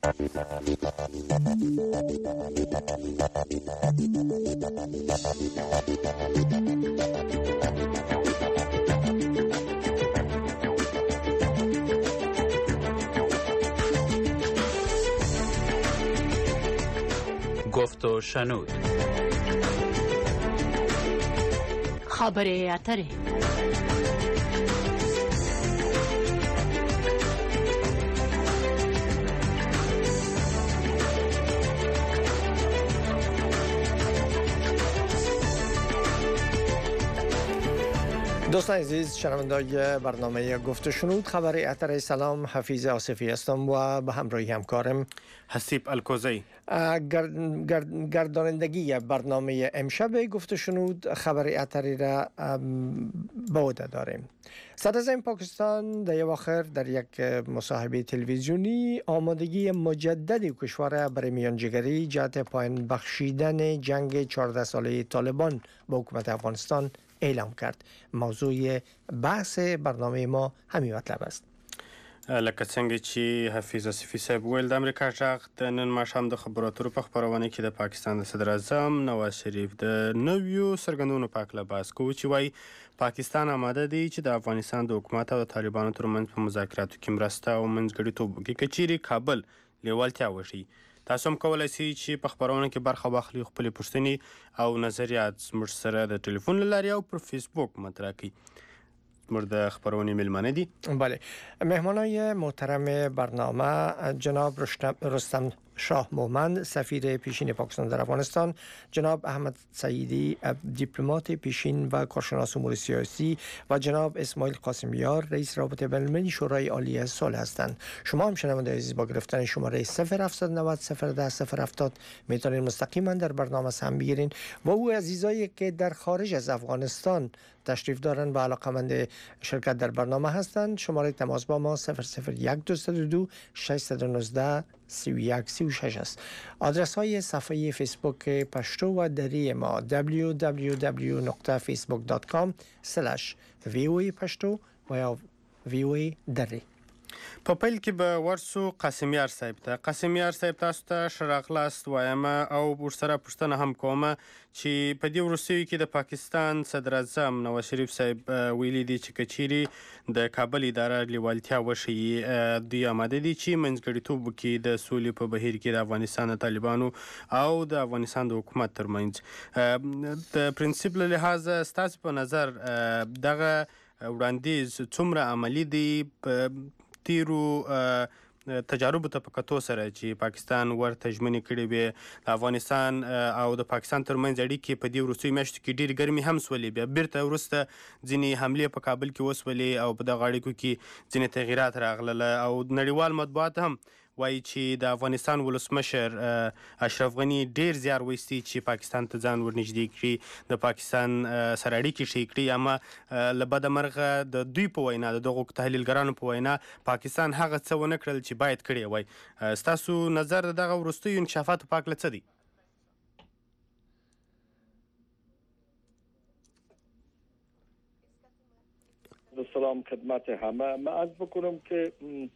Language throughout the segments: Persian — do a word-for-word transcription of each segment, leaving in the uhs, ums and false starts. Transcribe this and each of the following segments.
گفت و شنود. خبر اتره. دوستان عزیز، شنوندگان برنامه گفت و شنود خبر اتر. سلام، حفیظ آصفی هستم و به همراهی همکارم حسیب الکوزی. گرد، گرد، گردانندگی برنامه امشب گفت و شنود خبر اتری را به عهده داریم. صدراعظم پاکستان در اواخر در یک مصاحبه تلویزیونی آمادگی مجدد کشور برای میانجیگری جهت پایان بخشیدن جنگ چهارده ساله طالبان با حکومت افغانستان اعلام کرد. موضوع بحث برنامه ما همین مطلب است. لکه څنګه چې حفیظ آصفي صاحب ویل، د امریکا غږ د نن ماښام د خبراتو په خپرونه کې د پاکستان د صدر اعظم نواز شریف د نویو څرګندونو په هکله بحث کوو چې وایي پاکستان آماده دی چې د افغانستان د حکومت او د طالبانو ترمنځ په مذاکراتو کې مرسته او منځګړیتوب وکړي که چیرې کابل لیوالتیا وښیي. تاسو هم کولی شئ چې په خپرونه کې برخه واخلئ، خپلې پوښتنې او نظریات زموږ سره د ټلیفون له لارې او پر فیسبوک مطرح کړئ. زموږ د خپرونې میلمانه دي. بله، مهمانای محترم برنامه جناب رستم شاه مومند، سفیر پیشین پاکستان در افغانستان، جناب احمد سعیدی، دیپلمات پیشین و کارشناس امور سیاسی، و جناب اسماعیل قاسمیار، رئیس رابطه بین‌المللی شورای عالی صلح هستند. شما هم شنونده عزیز با گرفتن شماره صفر هفتصد و نود صفر ده صفر هفتاد میتونید مستقیما در برنامه سهم بگیرین و او عزیزایی که در خارج از افغانستان تشریف دارن و علاقمند شرکت در برنامه هستند، شماره تماس با ما صفر صفر یک دو دو ششصد و نوزده سی و یک سی و شش است. آدرس های صفحه فیسبوک پشتو و دری ما دبلیو دبلیو دبلیو دات فیسبوک دات کام اسلش وی او ای پشتو و یا وی او ای دری. په پیل کې به ورسو قاسمیار صاحب ته. قاسمیار صاحب، تاسو ته ښه راغلاست وایم او ورسره پوښتنه هم کومه چې په دې وروستیو کې د پاکستان صدر اعظم نواز شریف صاحب ویلي دي چې که چیرې د کابل اداره لیوالتیا وښیي، دوی آماده دي چې منځګړیتوب وکړي د سولې په بهیر کې د افغانستان د طالبانو او د افغانستان د حکومت ترمنځ. د پرنسپ له لحاظه ستاسو په نظر دغه وړاندیز څومره عملي دی؟ تیرو تجاربو ته په کتو سره چې پاکستان ورته ژمنې کړې وې، د افغانستان او د پاکستان ترمنځ اړیکې په دې وروستیو میاشتو کې ډېرې ګرمې هم سولې، بیا بیرته وروسته ځینې حملې په کابل کې وسولې او په دغه اړیکو کې ځینې تغییرات راغلله او نړیوال مطبوعات هم وایي چې د افغانستان ولسمشر اشرف غني ډیر زیار وایستی چې پاکستان ته ځان ورنږدې کړي، د پاکستان سره اړیکې ښې کړي، اما له بده مرغه د دوی په وینا، د دغو تحلیلګرانو په وینا، پاکستان هغه څه ونه کړل چې باید کړی وای. ستاسو نظر د دغه وروستیو انکشافاتو په هکله څه دی؟ سلام خدمت همه. من عرض بکنم که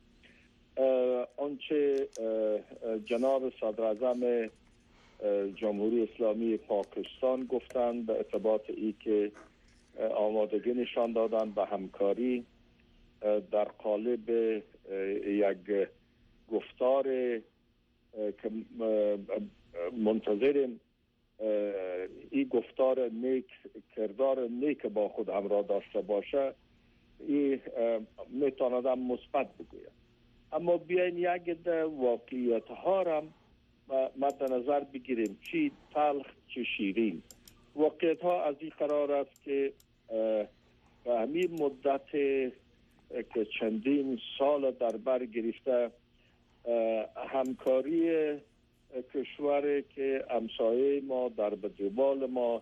آنچه جناب صدر اعظم جمهوری اسلامی پاکستان گفتند به ارتباط ای که آمادگی نشان دادن به همکاری در قالب یک گفتار که منتظریم این گفتار نیک، کردار نیک با خود همراه داشته باشه، این میتوانم مثبت بگویم. اما بیاین یک واقعیت ها را مد نظر بگیریم، چی تلخ چی شیرین. واقعیت ها از این قرار است که به همین مدت که چندین سال در بر گرفته همکاری کشور که همسایه ما در بدوبال ما،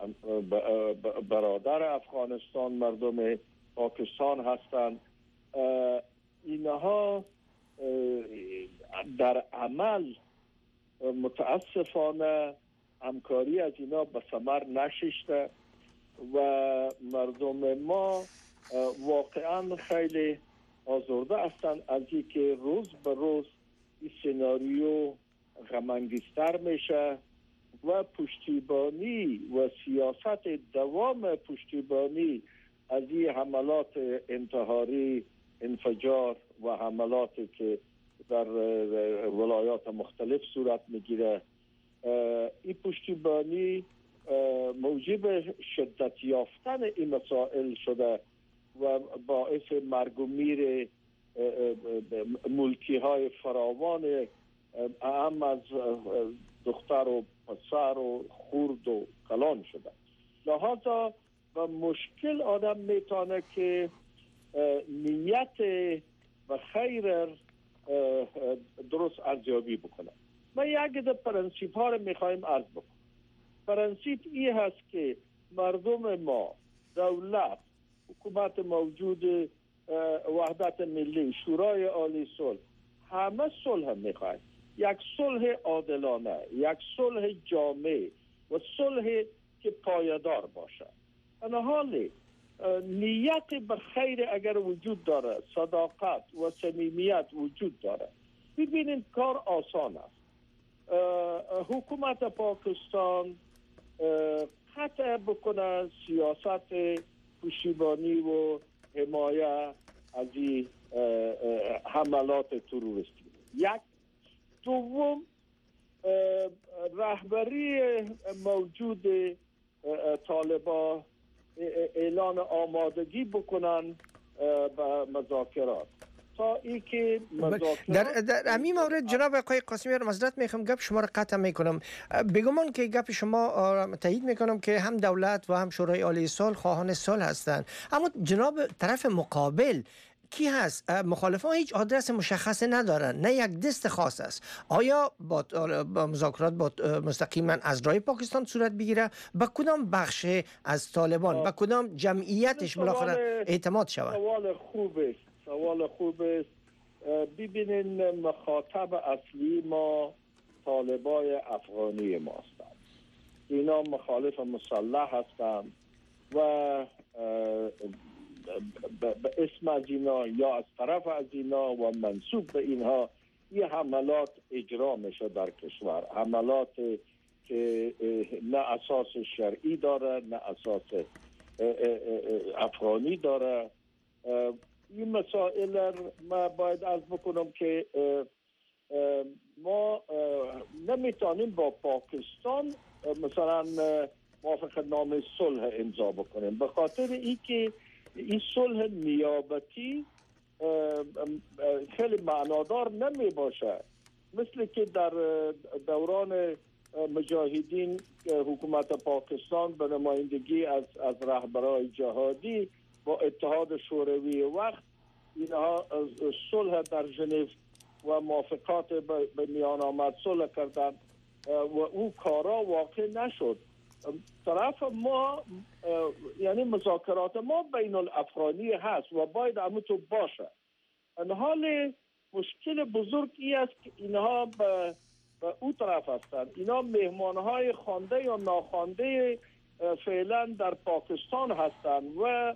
برادر افغانستان، مردم پاکستان هستند، اینها در عمل متاسفانه همکاری از اینا به ثمر نشسته و مردم ما واقعا خیلی آزرده هستند از اینکه روز به روز این سناریو سناریو غم‌انگیزتر میشه و پشتیبانی و سیاست دوام پشتیبانی از این حملات انتحاری، انفجار و حملاتی که در ولایات مختلف صورت میگیره، این پشتیبانی موجب شدت یافتن این مسائل شده و باعث مرگ و میر ملکی های فراوان اهم از دختر و پسر و خورد و کلان شده. لحاظا و مشکل آدم میتونه که نیت و خیر درست ارزیابی بکنه. ما یک ده پرنسیپ ها رو میخوایم عرض بکنم. پرنسیپ ای هست که مردم ما، دولت، حکومت موجود، وحدت ملی، شورای عالی صلح، همه صلح میخوایم. یک صلح عادلانه، یک صلح جامع و صلح که پایدار باشه. در حال نیت به خیر اگر وجود داره، صداقت و صمیمیت وجود داره، ببینید کار آسان است. حکومت پاکستان قطع بکنه سیاست پشتیبانی و حمایه از این حملات تروریستی. یک. دوم، رهبری موجود طالبان اعلان آمادگی بکنن به مذاکرات تا ای که مذاکرات در در همین مورد جناب آقای قاسمی، معذرت میخوام گپ شما را قطع میکنم. بگمان که گپ شما تایید میکنم که هم دولت و هم شورای عالی صلح خواهان صلح هستند، اما جناب طرف مقابل کی هست؟ مخالفان هیچ آدرس مشخص ندارن، نه یک دست خاص است. آیا با, با مذاکرات با مستقیما از رای پاکستان صورت بگیره؟ با کدام بخش از طالبان، با کدام جمعیتش بالاخره اعتماد شود؟ سوال خوب است، سوال خوب است. ببینین مخاطب اصلی ما طالبای افغانی ما هستند. اینا مخالف مسلح هستند و به اسم از اینا یا از طرف از اینا و منسوب به اینها این حملات اجرا میشه در کشور. حملات که نه اساس شرعی داره نه اساس افغانی داره. این مسائل ما باید عرض بکنم که ما نمیتونیم با پاکستان مثلا موافقت نامه صلح امضا بکنیم، به خاطر ای که این صلح نیابتی خیلی معنادار نمی باشه. مثل که در دوران مجاهدین حکومت پاکستان به نمایندگی از از رهبران جهادی با اتحاد شوروی وقت اینها صلح در ژنو و موافقات به میان آمد صلح کردن و او کارا واقع نشد. طرف ما یعنی مذاکرات ما بین الافغانی هست و باید همونطور باشه. ان حال مشکل بزرگ ای است که اینها به, به او طرف هستند. اینا مهمانهای خوانده یا ناخوانده فعلا در پاکستان هستند و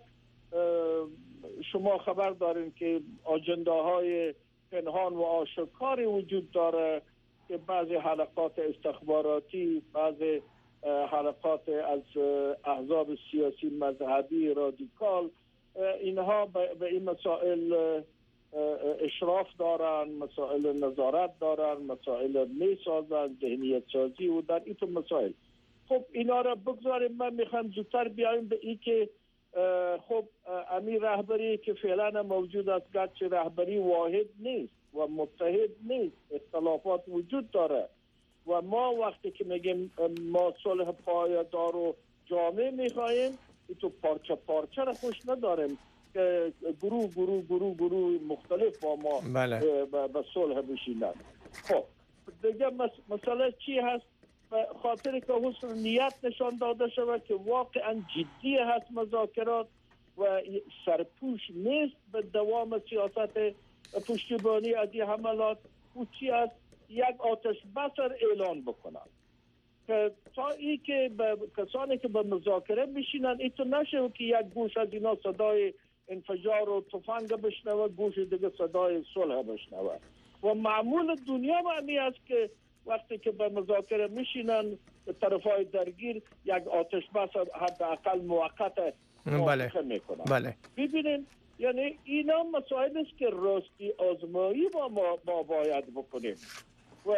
شما خبر دارین که آجنداهای پنهان و آشکاری وجود داره که بعضی حلقات استخباراتی، بعضی حلقات از احزاب سیاسی مذهبی رادیکال اینها به این مسائل اشراف دارن، مسائل نظارت دارن، مسائل می سازن، ذهنیت سازی و در این تو مسائل. خب اینا را بگذاریم. من میخوام زودتر بیایم به این که خب امیر رهبری که فعلا موجود است گرچه رهبری واحد نیست و متحد نیست، اختلافات وجود داره و ما وقتی که میگیم ما صلح پایدار و جامع میخوایم تو پارچه پارچه را خوش نداریم که گروه گروه گروه گروه مختلف با ما بله. به صلح بشینند. خب دیگه مسئله چی هست؟ خاطر که حسن نیت نشان داده شود که واقعا جدی هست مذاکرات و سرپوش نیست به دوام سیاست پشتیبانی از این حملات. او چی هست؟ یک آتش بس اعلان بکنن که تا ای که کسانی که به مذاکره میشینن ایتو نشه که یک گوش از اینا صدای انفجار و تفنگ بشنوه، گوش دیگه صدای صلح بشنوه. و معمول دنیا معنی است که وقتی که به مذاکره میشینن طرفای درگیر یک آتش بس حداقل موقت موافقه میکنن. بله. ببینید یعنی اینا مسائل است که راستی آزمایی با ما, ما باید بکنیم و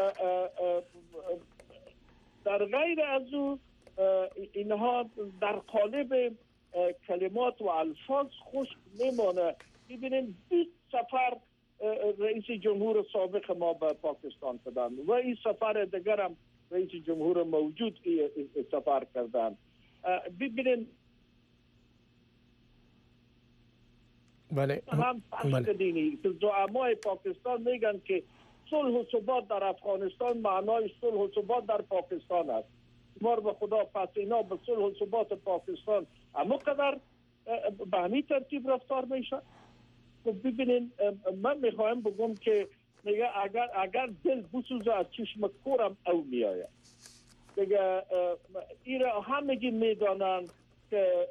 در غیر از او اینها در قالب کلمات و الفاظ خشک میمانه. ببینید بیست سفر رئیس جمهور سابق ما به پاکستان کردن و این سفر دیگر هم رئیس جمهور موجود سفر کردن. ببینید بله. هم پشت دینی که زعمای پاکستان میگن که صلح و ثبات در افغانستان معنای صلح و ثبات در پاکستان است. مار به خدا پس اینا به صلح و ثبات پاکستان اما قدر به همین ترتیب رفتار میشه. خب ببینین من میخوایم بگم که میگه اگر اگر دل بسوزه از چشم کورم او میآید. دیگه ایره همگی میدانند که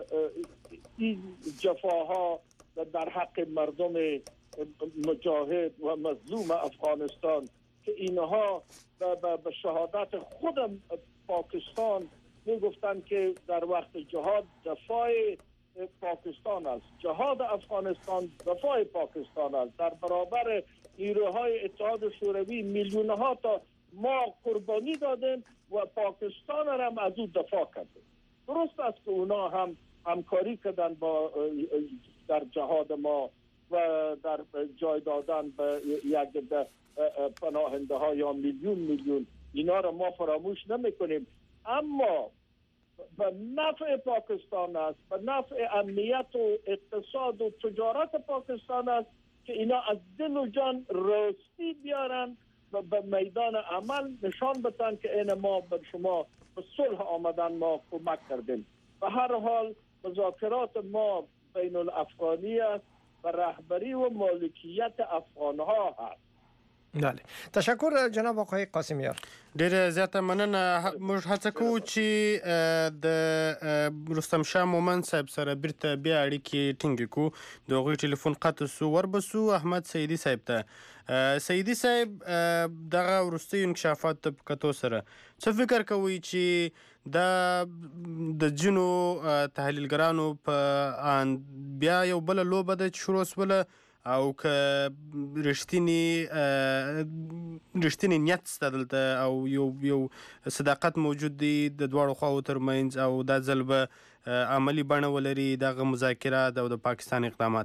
این جفاها در حق مردم مجاهد و مظلوم افغانستان که اینها به شهادت خود پاکستان میگفتن که در وقت جهاد دفاع پاکستان است، جهاد افغانستان دفاع پاکستان است. در برابر نیروهای اتحاد شوروی میلیون ها تا ما قربانی دادیم و پاکستان هم از او دفاع کردیم. درست است که اونا هم همکاری کردن با در جهاد ما و در جای دادن به یک پناهنده ها یا میلیون میلیون، اینا را ما فراموش نمی کنیم. اما به نفع پاکستان است، به نفع امنیت و اقتصاد و تجارت پاکستان است که اینا از دل و جان راستی بیارن و به میدان عمل نشان بدن که این ما به شما به صلح آمدن ما کمک کردیم. به هر حال مذاکرات ما بین الافغانی است و رهبری و مالکیت افغان ها هست. بله. تشکر جناب آقای قاسمیار. ډیره زیاته مننه. موږ هڅه کوو چې د رستم شاه مومند صاحب سره بیرته بیا اړیکې ټینګې کړو. د هغوی ټلیفون قطع سو. وربسو احمد سیدي صاحب ته. سیدي صاحب دغه وروستیو انکشافات ته په کتو سره څه فکر کوئ چې دا د ځینو تحلیلګرانو په بیا یو بله لوبه ده چې شروع سوله او که رښتینی رښتینی نیت شته دلته او یو یو صداقت موجود دی د دواړو خواو ترمنځ او دا ځل به عملي بڼه ولري دغه مذاکرات او د پاکستان اقدامات؟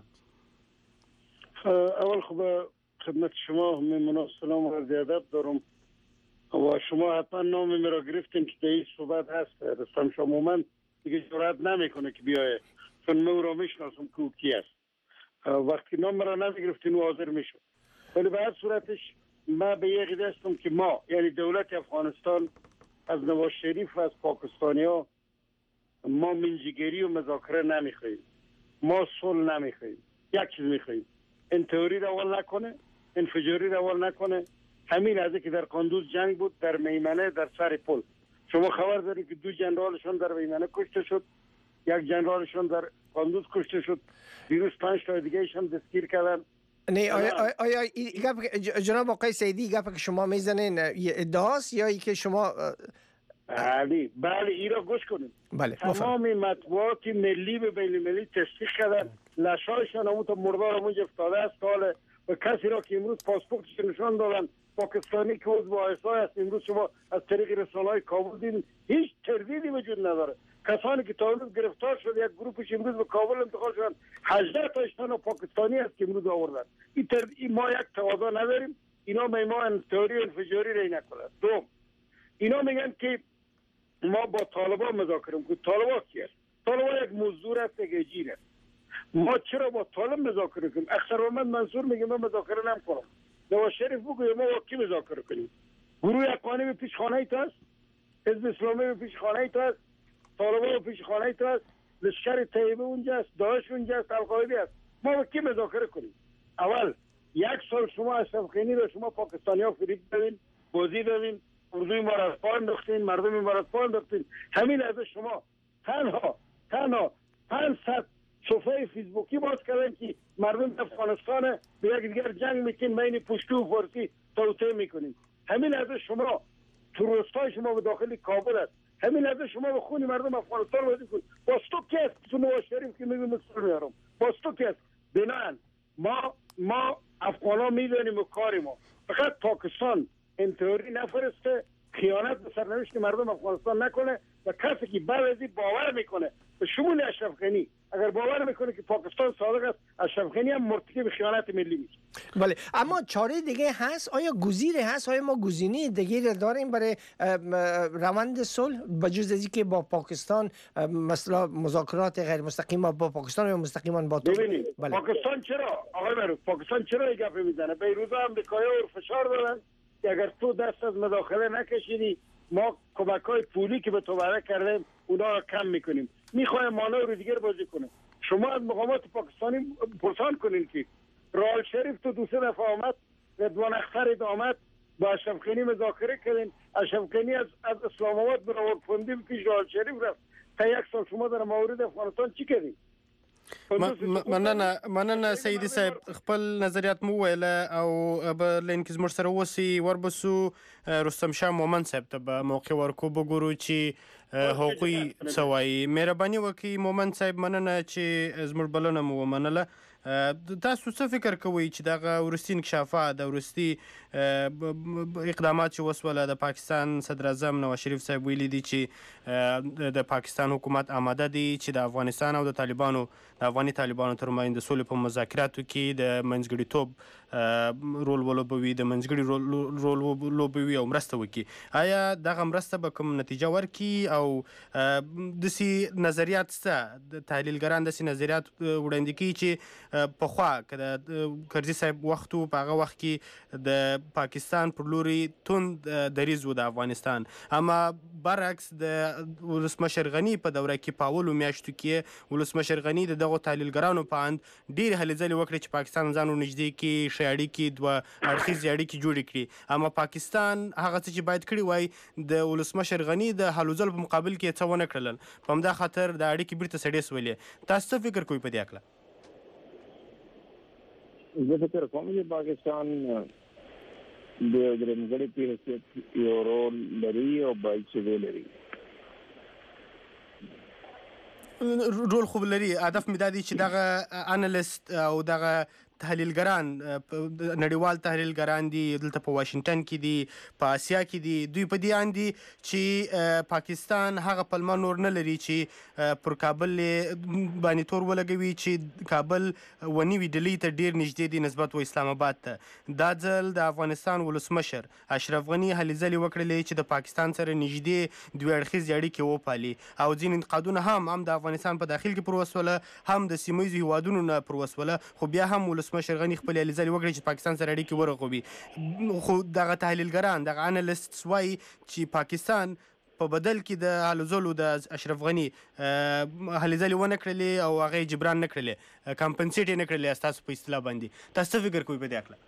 اول خب خدمت شما من سلام و عرض ادب دارم و شما حتما نام مرا گرفتین که در این صحبت هست. رستم شاه مومند دیگه جرأت نمیکنه که بیایه، چون من او را میشناسم که او کی است. وقتی نام را نمیگرفتین و حاضر میشد. ولی به هر صورتش ما به یک عقیده هستم که ما یعنی دولت افغانستان از نواز شریف و از پاکستانی ها ما منجیگری و مذاکره نمیخواهیم، ما صلح نمیخواهیم. یک چیز میخواهیم، انتحاری را اول نکنه، انفجاری را اول نکنه. همین از که در قندوز جنگ بود، در میمنه، در سر پل شما خبر دارید که دو جنرالشون در میمنه کشته شد، یک جنرالشون در قندوز کشته شد، دیروز پنج تا دیگه ایشان دستگیر کردن. نه آیا آیا جناب آقای سیدی گپ که شما میزنین ادعاست یا ای که شما بله بله ای را گوش کنید. بله تمام مطبوعات ملی به بین المللی تصدیق کردن، لشایشان همون تا مردار همون افتاده است حاله و کسی را که امروز پاسپورتش نشان دادن پاکستانی که عضو آیسای است، امروز شما از طریق رسانه‌های کابل دیدین هیچ تردیدی وجود نداره. کسانی که تا امروز گرفتار شد یک گروهش امروز به کابل انتقال شدن، هجده تا اشتان پاکستانی است که امروز آوردن. این تر... این ما یک تواضع نداریم. اینا می ما انتحاری و انفجاری رای نکنند. دوم اینا میگن که ما با طالبان مذاکره میکنیم. طالبان کی است؟ طالبان یک مزدور است، یک اجیر است. ما چرا با طالب مذاکره کنیم؟ اکثر محمد منصور میگه من مذاکره نمیکنم. نواز شریف بگویه ما با کی مذاکره کنیم؟ گروه اقوانی به پیش خانه تو است، حزب اسلامی به پیش خانه تو است، طالبان به پیش خانه تو است، لشکر طیبه اونجا است، داعش اونجا است، القاعده است. ما با کی مذاکره کنیم؟ اول یک سال شما اشرف غنی رو شما پاکستانی‌ها فریب دادین، بازی دادین، اردوی ما را پا انداختین، مردم ما را پا انداختین. همین از شما تنها تنها پانصد صفحه فیسبوکی باز کردن که مردم افغانستان به یک دیگر جنگ میکنیم، بین پشتو و فارسی توطئه میکنیم. همین لحظه شما تو روستای شما به داخل کابل است، همین لحظه شما به خون مردم افغانستان وارد کنید. باز تو کس تو نواز شریف که میگم مصر میارم، باز تو کس بنان ما ما افغانا میدونیم و کار ما فقط پاکستان انتحاری نفرسته، خیانت به سرنوشت مردم افغانستان نکنه و کسی که بعد از این باور میکنه به شمول اشرف غنی اگر باور میکنه که پاکستان صادق است، اشرف غنی هم مرتکب خیانت ملی میشه. بله، اما چاره دیگه هست؟ آیا گزینه هست؟ آیا ما گزینه دیگه داریم برای روند صلح بجز از اینکه با پاکستان مثلا مذاکرات غیر مستقیم با پاکستان یا مستقیما با تو؟ ببینید بله. پاکستان چرا آقای معروف پاکستان چرا این گپ میزنه؟ بیروز آمریکایی‌ها اور فشار دادن که اگر تو دست از مداخله نکشیدی ما کمک‌های پولی که به تو وعده کردیم اونا را کم میکنیم. میخوایم مانور دیگر بازی کنه. شما از مقامات پاکستانی پرسان کنین که رئال شریف تو دو سه دفعه آمد، رضوان اختر آمد، با اشرف غنی مذاکره کردین، اشرف غنی از از اسلام آباد به راولپنډي پیش رئال شریف رفت. تا یک سال شما در مورد افغانستان چی کردین؟ مننه مننه سیدی صاحب، خپل نظریات مو ویل او به لین کې زموږ سره اوسئ. وربسو رستم شاه مومند صاحب ته به موقع ورکو بګورو چې هغوی څه وایي. مهرباني وکړئ مومند صاحب، مننه چې زموږ بلنه مو ومنله. تاسو څه فکر کوئ چې دغه وروستي انکشافات د وروستي اقدامات چې وسوله د پاکستان صدر اعظم نواز شریف صاحب ویلي دي چې د پاکستان حکومت آماده دی چې د افغانستان او د طالبانو د افغاني طالبانو ترمنځ د سولې په مذاکراتو کې د منځګړیتوب رول ولوبوي، د منځګړي رول ولوبوي او مرسته وکړي؟ آیا دغه مرسته به کوم نتیجه ورکړي او داسې نظریات شته، د تحلیلګران داسې نظریات وړاندې کوي چې پخوا که د کرزي صاحب وخت و په هغه وخت کې د پاکستان پر لوري توند دریځ و د افغانستان، اما برعکس د ولسمشر غني په دوره کې په اولو میاشتو کې ولسمشر غني د دغو تحلیلګرانو په اند ډېرې هلې ځلې وکړې چې پاکستان ځان ورنږدې کړي، ښې اړیکې دوه اړخیزې اړیکې جوړې کړي. اما پاکستان هغه څه چې باید کړي وای د ولسمشر غني د هلو ځلو په مقابل کې څه ونه کړل، په همدا خاطر د اړیکې بیرته سړې سولې. تاسو څه فکر کوئ په دې هکله؟ زه فکر کوم چې پاکستان د درېمګړي په حیثیت یو رول لري او باید چې ولري. رول خوب لري. هدف مې دا دی چې دغه انالیست او دغه تحلیلګران نړیوال تحلیلګران دي دلته په واشنګټن کې دي، په اسیا کې دي، دوی په دې اند دي چې پاکستان هغه پلمه نور نه لري چې پر کابل باندې تور ولګوي چې کابل ونیوي ډیلي ته ډیر نږدې دي نسبت و اسلام آباد ته. دا ځل د افغانستان ولسمشر اشرف غني هلې ځلې وکړلې چې د پاکستان سره نږدې دوه اړخیزې اړیکې وپالي او ځینې انتقادونه هم هم د افغانستان په داخل کې پر وسوله، هم د سیمه ییزو هیوادونو نه پر وسوله، خو بیا هم ولسمشر غني خپل هلې ځلې وکړې چې پاکستان سره اړیکې ورغوي. خو دغه تحلیلګران دغه انالیسټس وایي چې پاکستان په بدل کې د هلو ځلو د اشرف غني هلې ځلې ونه کړلې او هغه یې جبران نه کړلې، کمپنسیټ یې نه کړلې ستاسو په اصطلاح باندې. تاسو څه فکر کوئ په دې هکله؟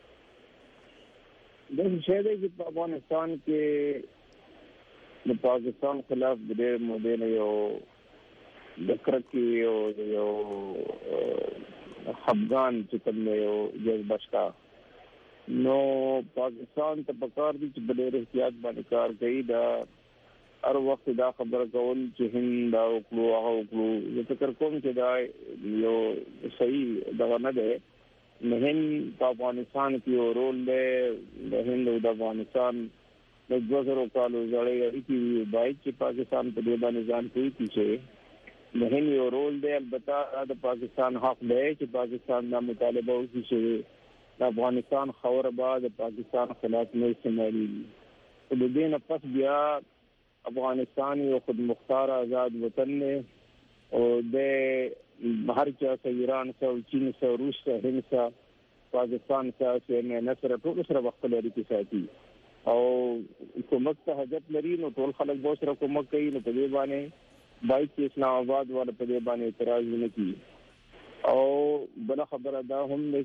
داسې شی دی چې په افغانستان کې د پاکستان خلاف د ډېر مودې نه یو د کرکې او یو خفګان چې کوم یو جذبه شته، نو پاکستان ته پکار دي چې په ډېر احتیاط باندې کار کوي. دا هر وخت دا خبره کول چې هند دا وکړو هغه وکړو، زه فکر کوم چې دا یو صحیح دغه نه دی. نو هند په افغانستان کې یو رول دی، د هند او د افغانستان د دوه زرو کالو زړې اړیکې باید چې پاکستان په دې باندې ځان کوي چې د هند یو رول دی. البته د پاکستان حق دی چې پاکستان دا مطالبه وکړي چې د افغانستان خاوره به د پاکستان خلاف نه استعمالېږي. خو د دې نه پس بیا افغانستان یو خودمختار آزاد وطن دی او د هر چا سره ایران سره، چین سره، روس سره، هند سره، پاکستان سره، سیمه سره، ټول سره خپل اړیکې ساتي او کومک ته حاجت لري. نو ټول خلک به سره کومک کوي. نو په دې باندې باید چې اسلام آباد والا په دې باندې اعتراض ونه کړي. او بله خبره دا هم ده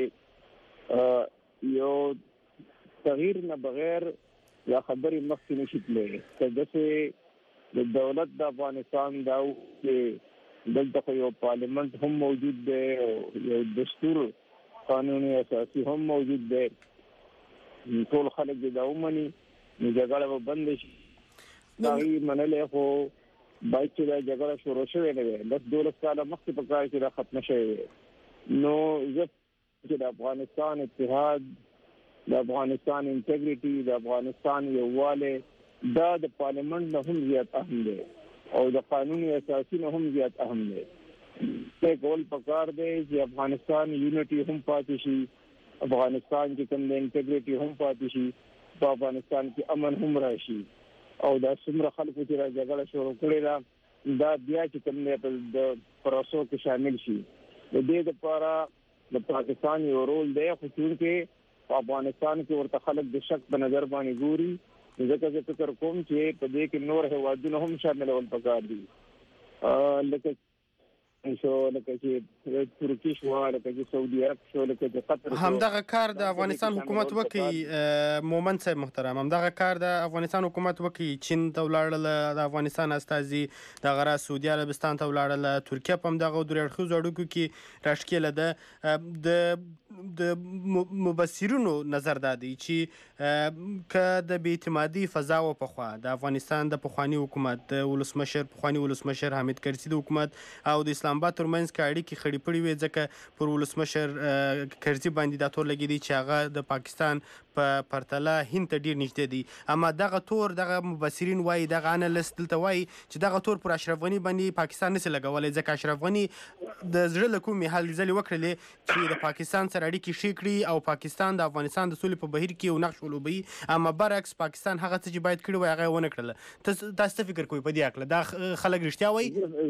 چې یو تغییر نه بغیر یا خبرې مخکې نشي تللی. که داسې د دولت د افغانستان دا چې دلته خو یو پارلیمنت هم موجود دی او یو دستور قانوني اساسي هم موجود دی. ټول خلک دا ومني نو جګړه به بند شي. دا یې منلې خو باید چې دا جګړه شروع شوې نه وي لس دولس کاله مخکې په کار کې دا ختمه شوې وي. نو زه چې د افغانستان اتحاد، د افغانستان انټیګریټي، د افغانستان یووالی دا د پارلیمنت نه هم زیات اهم دی او د قانوني اساسي نه هم زیات اهم دی. دا کول پکار دی چې افغانستان یونټي هم پاتې شي، افغانستان کې کوم د انټیګریټي هم پاتې شي، په افغانستان کې امن هم راشي او دا څومره خلکو چې را جګړه شروع کړې ده دا بیا چې کوم د پروسو کې شامل شي. د دې لپاره د پاکستان یو رول دی خو چې په افغانستان کې ورته خلک د شک په نظر باندې ګوري. ځکه زه فکر کوم چې په دې کې نور هیوادونه هم شاملول پکار دي، لکه شو لکه چې ترکی شو، لکه چې سعودي عرب شو، لکه چې قطر شو. همدغه کار د افغانستان حکومت وکړي مومن صاحب محترم، همدغه کار د افغانستان حکومت وکړي. چین ته ولاړل د افغانستان استازي، دغه راز سعودي عربستان ته ولاړل، ترکیه په همدغه درې اړخیزو اړیکو کې راښکېله ده. د د مبصرینو نظر دا دی چې که د بې اعتمادي فضا و پخوا د افغانستان د پخواني حکومت د ولسمشر پخواني ولسمشر حامد کرزي د حکومت او د اسلام آباد ترمنځ کې اړیکې خړې پړې وې، ځکه پر ولسمشر کرزي باندې دا تور لګېدی چې هغه د پاکستان په پرتله هند ته ډېر نږدې دی. اما دغه تور دغه مبصرین وایي، دغه انالیست دلته وایي چې دغه تور پر اشرف غني باندې پاکستان نشي لګولی، ځکه اشرف غني د زړه له کومې هلې ځلې وکړلې چې د پاکستان سره اړیکې ښې کړي او پاکستان د افغانستان د سولې په بهیر کې یو نقش ولوبوي. اما برعکس پاکستان هغه څه چې باید کړي وای هغه یې ونه کړله. تاسو څه فکر کوئ په دې هکله؟ دا خلک رښتیا وایي؟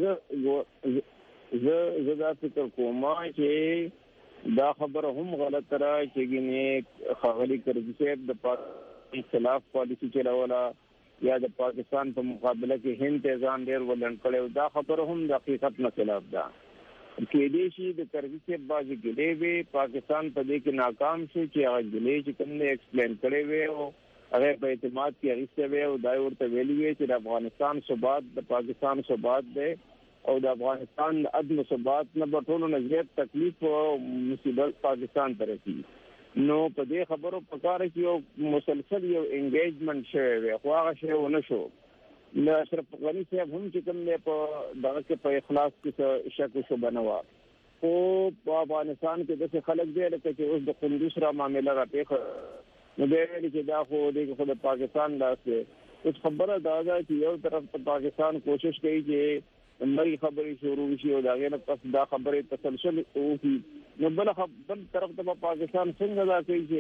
زه زه دا فکر کوم چې دا خبره هم غلطه ده چې ګینې ښاغلي کرزي صاحب د پاکستان خلاف پالیسي چلوله یا د پاکستان په مقابله کې هند ته ځان ډېر ولنډ کړی. دا خبره هم د حقیقت نه خلاف ده. کېدای شي د کرزي صاحب بعضې ګیلې وې، پاکستان په دې کې ناکام شو چې هغه ګیلې چې کوم دی ایکسپلین کړی وې او هغه په اعتماد کې اخیستی وې او دا یې ورته ویلي وې چې د افغانستان ثبات د پاکستان ثبات دی او د افغانستان عدم ثبات نه به ټولو نه زیات تکلیف او مصیبت پاکستان ته رسي. نو په دې خبرو په کار کې یو مسلسل یو انګیجمنټ شوی وي خو هغه شی ونه شو. نو اشرف غني صاحب هم چې کوم دی په دغه کې په اخلاص کې شک شبهه نه وه. خو په افغانستان کې داسې خلک دی لکه چې اوس د قندوز را معامله راپېښه نو دی ویلي چې دا خو دی خو د پاکستان لاس دی. اوس خبره دا ده چې یو طرف ته پاکستان کوشش کوي چې مری خبرې شروع شي او د هغې نه پس دا خبرې تسلسل وکړي. نو بل بل طرف ته پاکستان څنګه دا کوي چې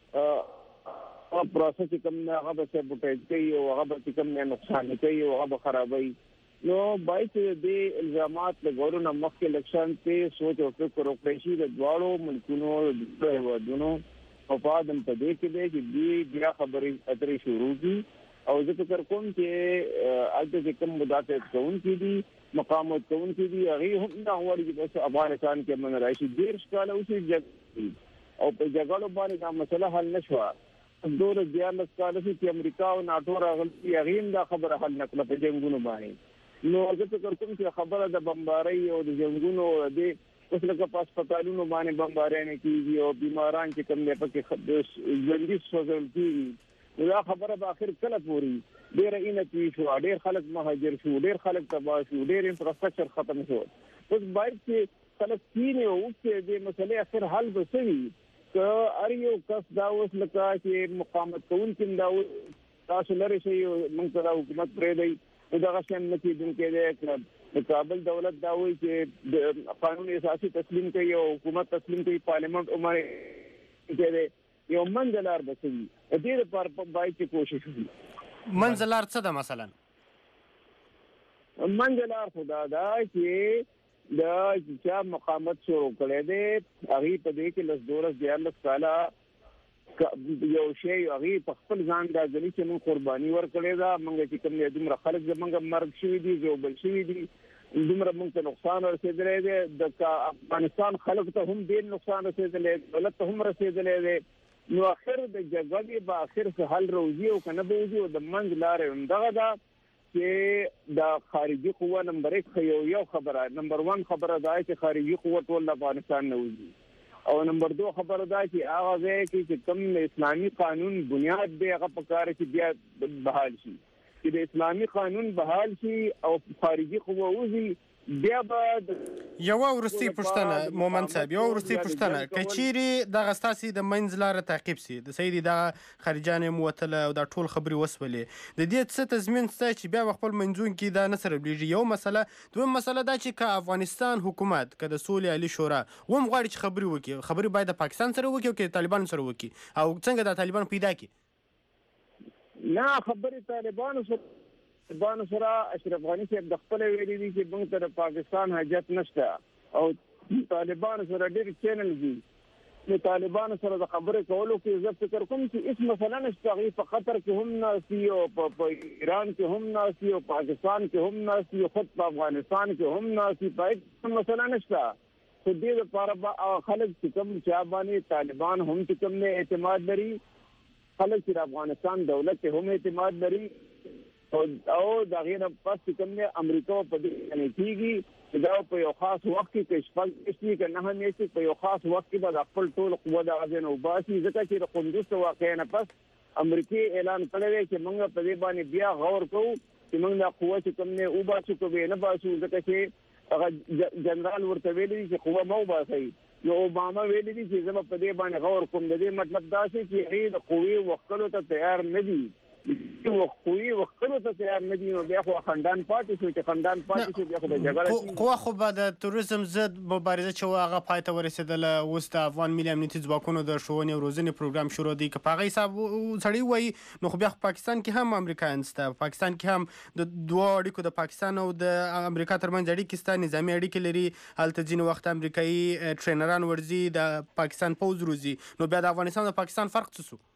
هغه پروسس چې کوم نه هغه به سیبوټیج کوي او هغه به چې کوم نه نقصان کوي او هغه به خرابوي. نو باید چې دې الزامات له ګورو نه مخکې الیکشن کې سوچ او فکر وکړی شي د دواړو ملکونو د هېوادونو مفاد هم په دې کې دی چې دې بیا خبرې اترې شروع کړي. او زه فکر کوم چې هلته چې کوم مدافعت کوونکي دي، مقاومت کوونکي دي، هغې هم دا غواړي چې بس افغانستان کې امن راشي. دېرش کاله اوسې جګړې او په جګړو باندې دا مسله حل نه شوه. دولس دیارلس کاله شي چې امریکا او ناټو راغلي، هغې هم دا خبره حل نه کړه په جنګونو باندې. نو زه فکر کوم چې خبره د بمبارۍ او د جنګونو دې اوس لکه په هسپتالونو باندې بمباریانې کېږي او بیماران چې کوم دی پکې ژوندي سوځول کېږي. دا خبره به آخر کله پورې ډېره اینه توی شو، ډېر خلک مهاجر شو، ډېر خلک تباه شو، ډېر انفراسترکچر ختم شو. اوس باید چې خلک کینې او وکړي دې مسلې آخر حل به څه وي. که هر یو کس دا اوس لکه چې مقاومت کوونکي هم دا اوس تاسو لرې شئ موږ ته دا حکومت پرېږدئ نو دغه شیان نه کېدونکی دی. د کابل دولت دا وایي چې د قانون اساسي تسلیم کوي او حکومت تسلیم کوي، پارلیمنټ عمر دی. یو منځ لار به څه وي؟ د دې لپاره باید چې کوشش وکړي. منځ لار څه ده مثلا؟ منځ لار خو دا ده چې د چا مقاومت شروع کړی دی هغې په دې کې لس دولس دیارلس کاله یو شی هغې په خپل ځان دا ځلي چې موږ قرباني ورکړې ده. موږ چې کوم دی دومره خلک زموږ مرګ شوي دي، ژوبل شوي دي، دومره موږ ته نقصان رسېدلی دی. د افغانستان خلکو ته هم ډېر نقصان رسېدلی دی، دولت ته هم رسېدلی دی. نو اخر د جګړې به اخر څه حل روزي او که نه به وځي او د منځ لاره همدغه ده چې د خارجي قوه نمبر یک یو یو خبره نمبر ون خبره دا چې خارجي قوه ټول افغانستان نه وځي او نمبر دو خبره دا چې هغه ځای کې چې کوم اسلامي قانون بنیاد دی هغه پکاره چې بیا بحال شي چې د اسلامي قانون بحال شي او خارجي قوه وځي بیا به یو ورستی پښتنه مومن صاحب یو ورستی پښتنه کچيري د غستاسي د منځ لار تعقیب سي د سيدي د خارجانه موتله او د ټول خبري وسولې د دې څه تضمین څه چې بیا خپل منځون کې دا نصر بلیږي یو مسله دوه مسله دا چې ک افغانستان حکومت ک د سولې علي شورا وم غواړي چې خبري وکي خبري باید د پاکستان سره وکي او ک طالبان سره وکي او څنګه د طالبان پیدا کی نه خبري طالبان سره طالبانو سره اشرف غني صاحب د خپل ویلي دي چې موږ ته د پاکستان حاجت نشته او طالبانو سره ډېر چینل دي نو طالبانو سره د خبرې کولو کې زه فکر کوم چې هیڅ مسله نشته هغوی په قطر کې هم ناستي او په ایران کې هم ناستي او پاکستان کې هم ناستي او خود په افغانستان کې هم ناستي په هیڅ مسله نشته خو دې لپاره به خلک چې کوم چا باندې طالبان هم چې کوم نه اعتماد لري خلک چې د افغانستان دولت هم اعتماد لري او دا غیر پس کوم نه امریکا په دې نه کیږي دا په یو خاص وخت کې کشفل کشي کنه هم یې په یو خاص وخت کې د خپل ټول قوه د غزن او باسي ځکه چې د قندوز واقعا نه پس امریکای اعلان کړی چې موږ په دې باندې بیا غور کوو چې موږ د قوه چې کوم نه او باسو کوو نه باسو ځکه چې هغه جنرال ورته ویلي چې قوه مو باسي نو اوباما ویلي چې زما په دې باندې غور کوم د دې مطلب دا چې هغه د قوې وکړو ته تیار نه دي خو خوې وختونو ته تیار نه دي نو بیا خو خندان پاتې شو چې خندان پاتې شو بیا خو د جګړه خو خو به د توریزم ضد مبارزه چې هغه پای ته ورسېدله اوس د افغان ملي امنیتي ځواکونو د ښوونې او روزنې پروګرام شروع دی که په هغه حساب سړی وایي نو خو بیا پاکستان کې هم امریکایان شته پاکستان کې هم د دوه اړیکو د پاکستان او د امریکا ترمنځ اړیکې شته نظامي اړیکې لري هلته ځینې وخت امریکایي ټرینران ورځي د پاکستان پوځ روزي نو بیا د افغانستان او پاکستان فرق څه شو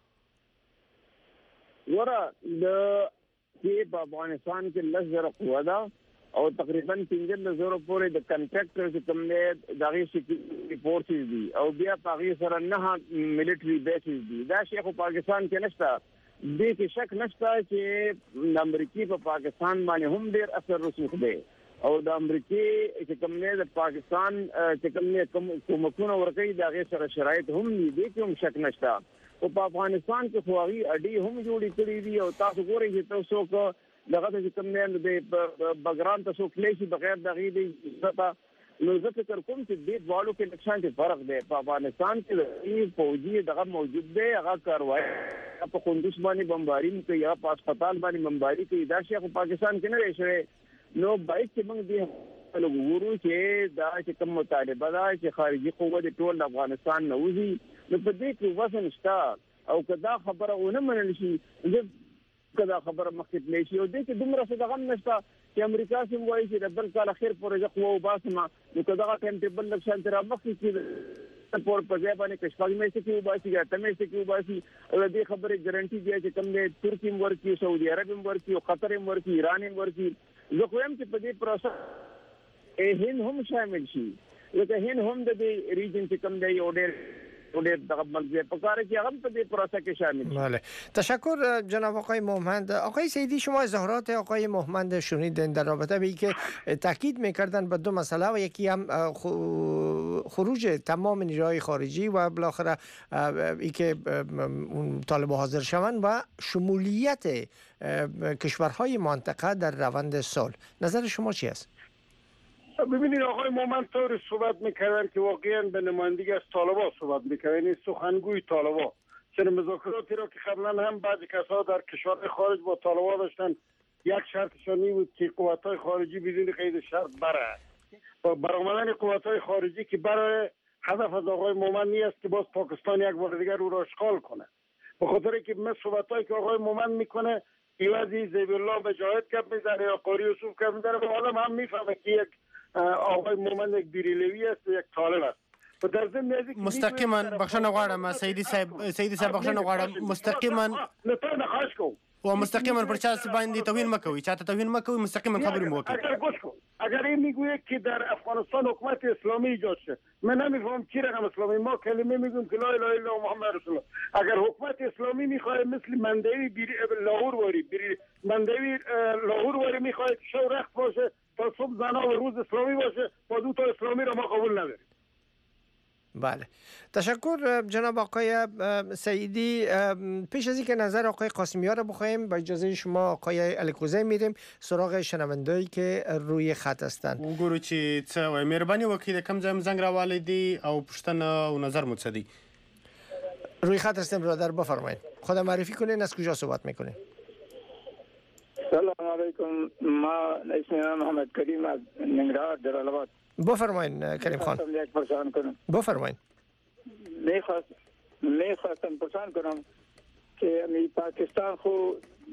ورا د کې په افغانستان کې لس زره قوه ده او تقریبا پنځه زره پورې د کنټراکټر چې کوم دی دغه سکیورټي فورسز دي او بیا په هغه سره نه ملټري بیسز دي دا شی خو پاکستان کې نشته دې کې شک نشته چې د امریکای په پاکستان باندې هم ډېر اثر رسوخ دی او د امریکای چې کوم دی د پاکستان چې کوم دی کومکونه ورکوي د هغه سره شرایط هم دي دې کې هم شک نشته او په افغانستان کې خواږي اډي هم جوړې کړې دي او تاسو ګورئ چې تاسو کو دغه چې کوم نه د بګرام تاسو کلیشي بغیر دغه دي زتا نو زه فکر کوم چې دې ډول کې نقصان کې فرق دی په افغانستان کې د فوجي دغه موجود دی هغه کاروای په قندوز باندې بمباري کوي یا په هسپتال باندې بمباري کوي دا شی په پاکستان کې نه راشي نو باید چې موږ دې لګورو چې دا چې کوم مطالبه ده چې خارجي قوت ټول افغانستان نه وځي نو په دې کې وزن شته او کدا خبره ونه منل شي کدا خبره مخکې تللی شي او دې کې دومره څه غم نشته چې امریکا سم وایي چې د بل کال اخر پورې قوه وباسمه نو کدا ټایم ټیبل لکشن تر مخکې کې پور په ځای باندې کشفاګ مې څه کې وباسي یا تمه څه کې وباسي او دې خبره ګارانټي دی چې کوم دې ترکی ورکی سعودي عرب ورکی او قطر ورکی ایران ورکی زه خو هم چې په دې پروسه هند هم شامل شي لکه هند هم د دې ریجن چې کوم دی یو ډېر بله تشکر جناب آقای مهمند. آقای سیدی شما اظهارات آقای مهمند شنیدین در رابطه به اینکه تاکید میکردن به دو مسئله و یکی هم خروج تمام نیروهای خارجی و بالاخره اینکه اون طالب حاضر شوند و شمولیت کشورهای منطقه در روند صلح. نظر شما چی است؟ ببینید آقای مومند طور صحبت میکردن که واقعا به نمایندگی از طالبان صحبت میکردن این سخنگوی طالبان چون مذاکراتی را که قبلا هم بعضی کسا در کشور خارج با طالبان داشتن یک شرطشان این بود که قوت‌های خارجی بدون قید شرط بره و برآمدن قوت‌های خارجی که برای هدف از آقای مومند نیست که باز پاکستان یک بار دیگر او را اشغال کنه به خاطر که مثل صحبتایی که آقای مومند میکنه ایوازی زیب الله مجاهد کپ میزنه یا قاری یوسف کپ میزنه و آدم هم میفهمه که یک آقای مومند یک بیریلوی است یک طالب است و در ضمن مستقیما بخښنه غواړم سیدی صاحب سیدی صاحب بخښنه غواړم مستقیما نه ته نه خاص کو او مستقیما پر چا باندې توهین مکوئ چاته توهین مکوئ مستقیما خبرې مو وکړئ اگر این میگوید که در افغانستان حکومت اسلامی ایجاد شد، من نمیفهم چی رقم اسلامی. ما کلمه میگیم که لا اله الا الله محمد رسول الله. اگر حکومت اسلامی میخواد مثل مندوی بری لاهور واری بری مندوی لاهور واری میخواد شو رخت باشه تا صبح زنا و روز اسلامی باشه، با دو تا اسلامی را ما قبول نداریم. بله، تشکر جناب آقای سعیدی. پیش از اینکه نظر آقای قاسمی ها را بخوایم، با اجازه شما آقای الکوزی میریم سراغ شنوندهایی که روی خط هستند. وګورو چې څه وایي. مهرباني وکړئ د کوم ځای م زنګ راوالی دی او پوښتنه او نظر مو څه دی؟ روی خط هستیم برادر، بفرمایید. خود معرفی کنین، از کجا صحبت میکنین؟ سلام علیکم، ما اسمم محمد کریم از ننگرهار جلال آباد. بفرمایید کریم خان. خواستم یک پرسان کنم. بفرمایید. میخواست میخواستم پرسان کنم که می پاکستان خو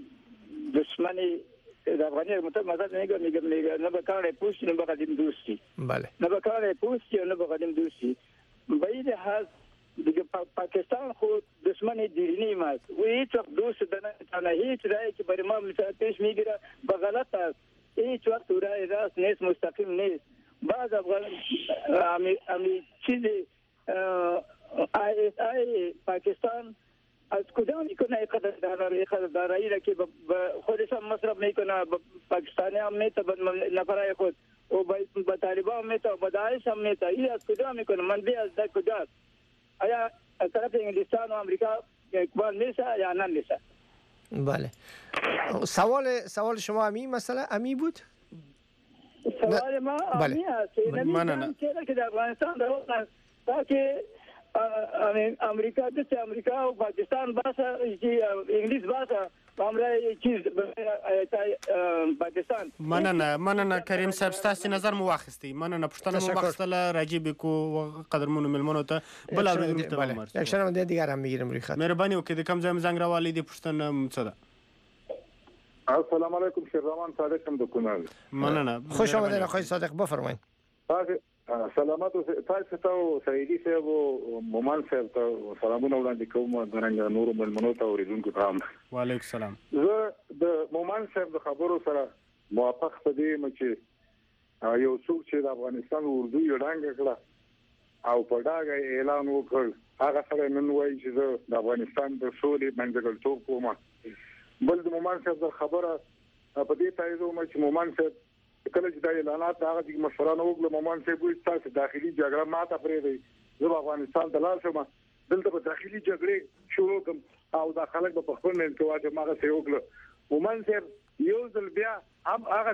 دشمنی افغانی مثلا میگه میگه میگه نه به کار پوستی نه به قدیم دوستی. بله. نه به کار پوستی نه به قدیم دوستی. به این لحاظ دیگه پاکستان خود دشمن دیرینی ماست و هیچ وقت دوست دارن هیچ رایی که برای ما مثلا پیش میگیره به غلط است. هیچ وقت رای راست نیست، مستقیم نیست. بعض افغان امی امی چیزی آی اس آی پاکستان از کجا میکنه اینقدر دارایی را که خودش هم مصرف میکنه، پاکستانی هم میته نفرای خود و با طالبان میته و با داعش هم میته. این از کجا میکنه؟ منبع از در کجاست؟ آیا از طرف انگلستان و امریکا اقبال میشه یا نه میشه؟ بله. سوال سوال شما امی مثلا امی بود؟ سوال ما امی است. نمیدونم چرا که در افغانستان در واقع تاکه امریکا دست امریکا و پاکستان باسا انگلیس باسا امرای چیز پاکستان. مننه مننه کریم صاحب، ستاسو نظر مو واخیستی. مننه پښتنه مو واخیستله. راجع بکو قدرمنو ملمنو ته بل اورېدونکو ته بله. یک شنونده دیگر هم میگیریم روی خط. مهرباني وکړئ د کوم ځای م زنګ راوالی دی، پوښتنه څه ده؟ السلام علیکم، شیرزمان صادق هم د کونړ. مننه، خوش آمدید آقای صادق، بفرمایید. سلامات اوسئ. تاسو ته او سعیدي صاحب او مومن صاحب ته سلامونه وړاندې کوم، درنګ نورو ملمنو ته اوریدونکو ته هم. وعلیکم السلام. زه د مومن صاحب د خبرو سره موافق پدې م چې یو څوک چې د افغانستان اردو یې ډنګ کړه او په ډاګه اعلان وکړ، هغه سره نن وایي چې زه د افغانستان د سولې منځګړیتوب کوم. بل د مومن صاحب د خبره په دې تایید وم چې مومن صاحب کله چې د اعلانات هغه د مشورانو وکړه، مومن صاحب وایي تاسو داخلي جګړه ماته پرېږدئ، زه به افغانستان ته لاړ شم، دلته به داخلي جګړې شروع کړم او دا خلک به په خپل منځ کې واچوم. هغه څه وکړه. مومن صاحب یو ځل بیا هم هغه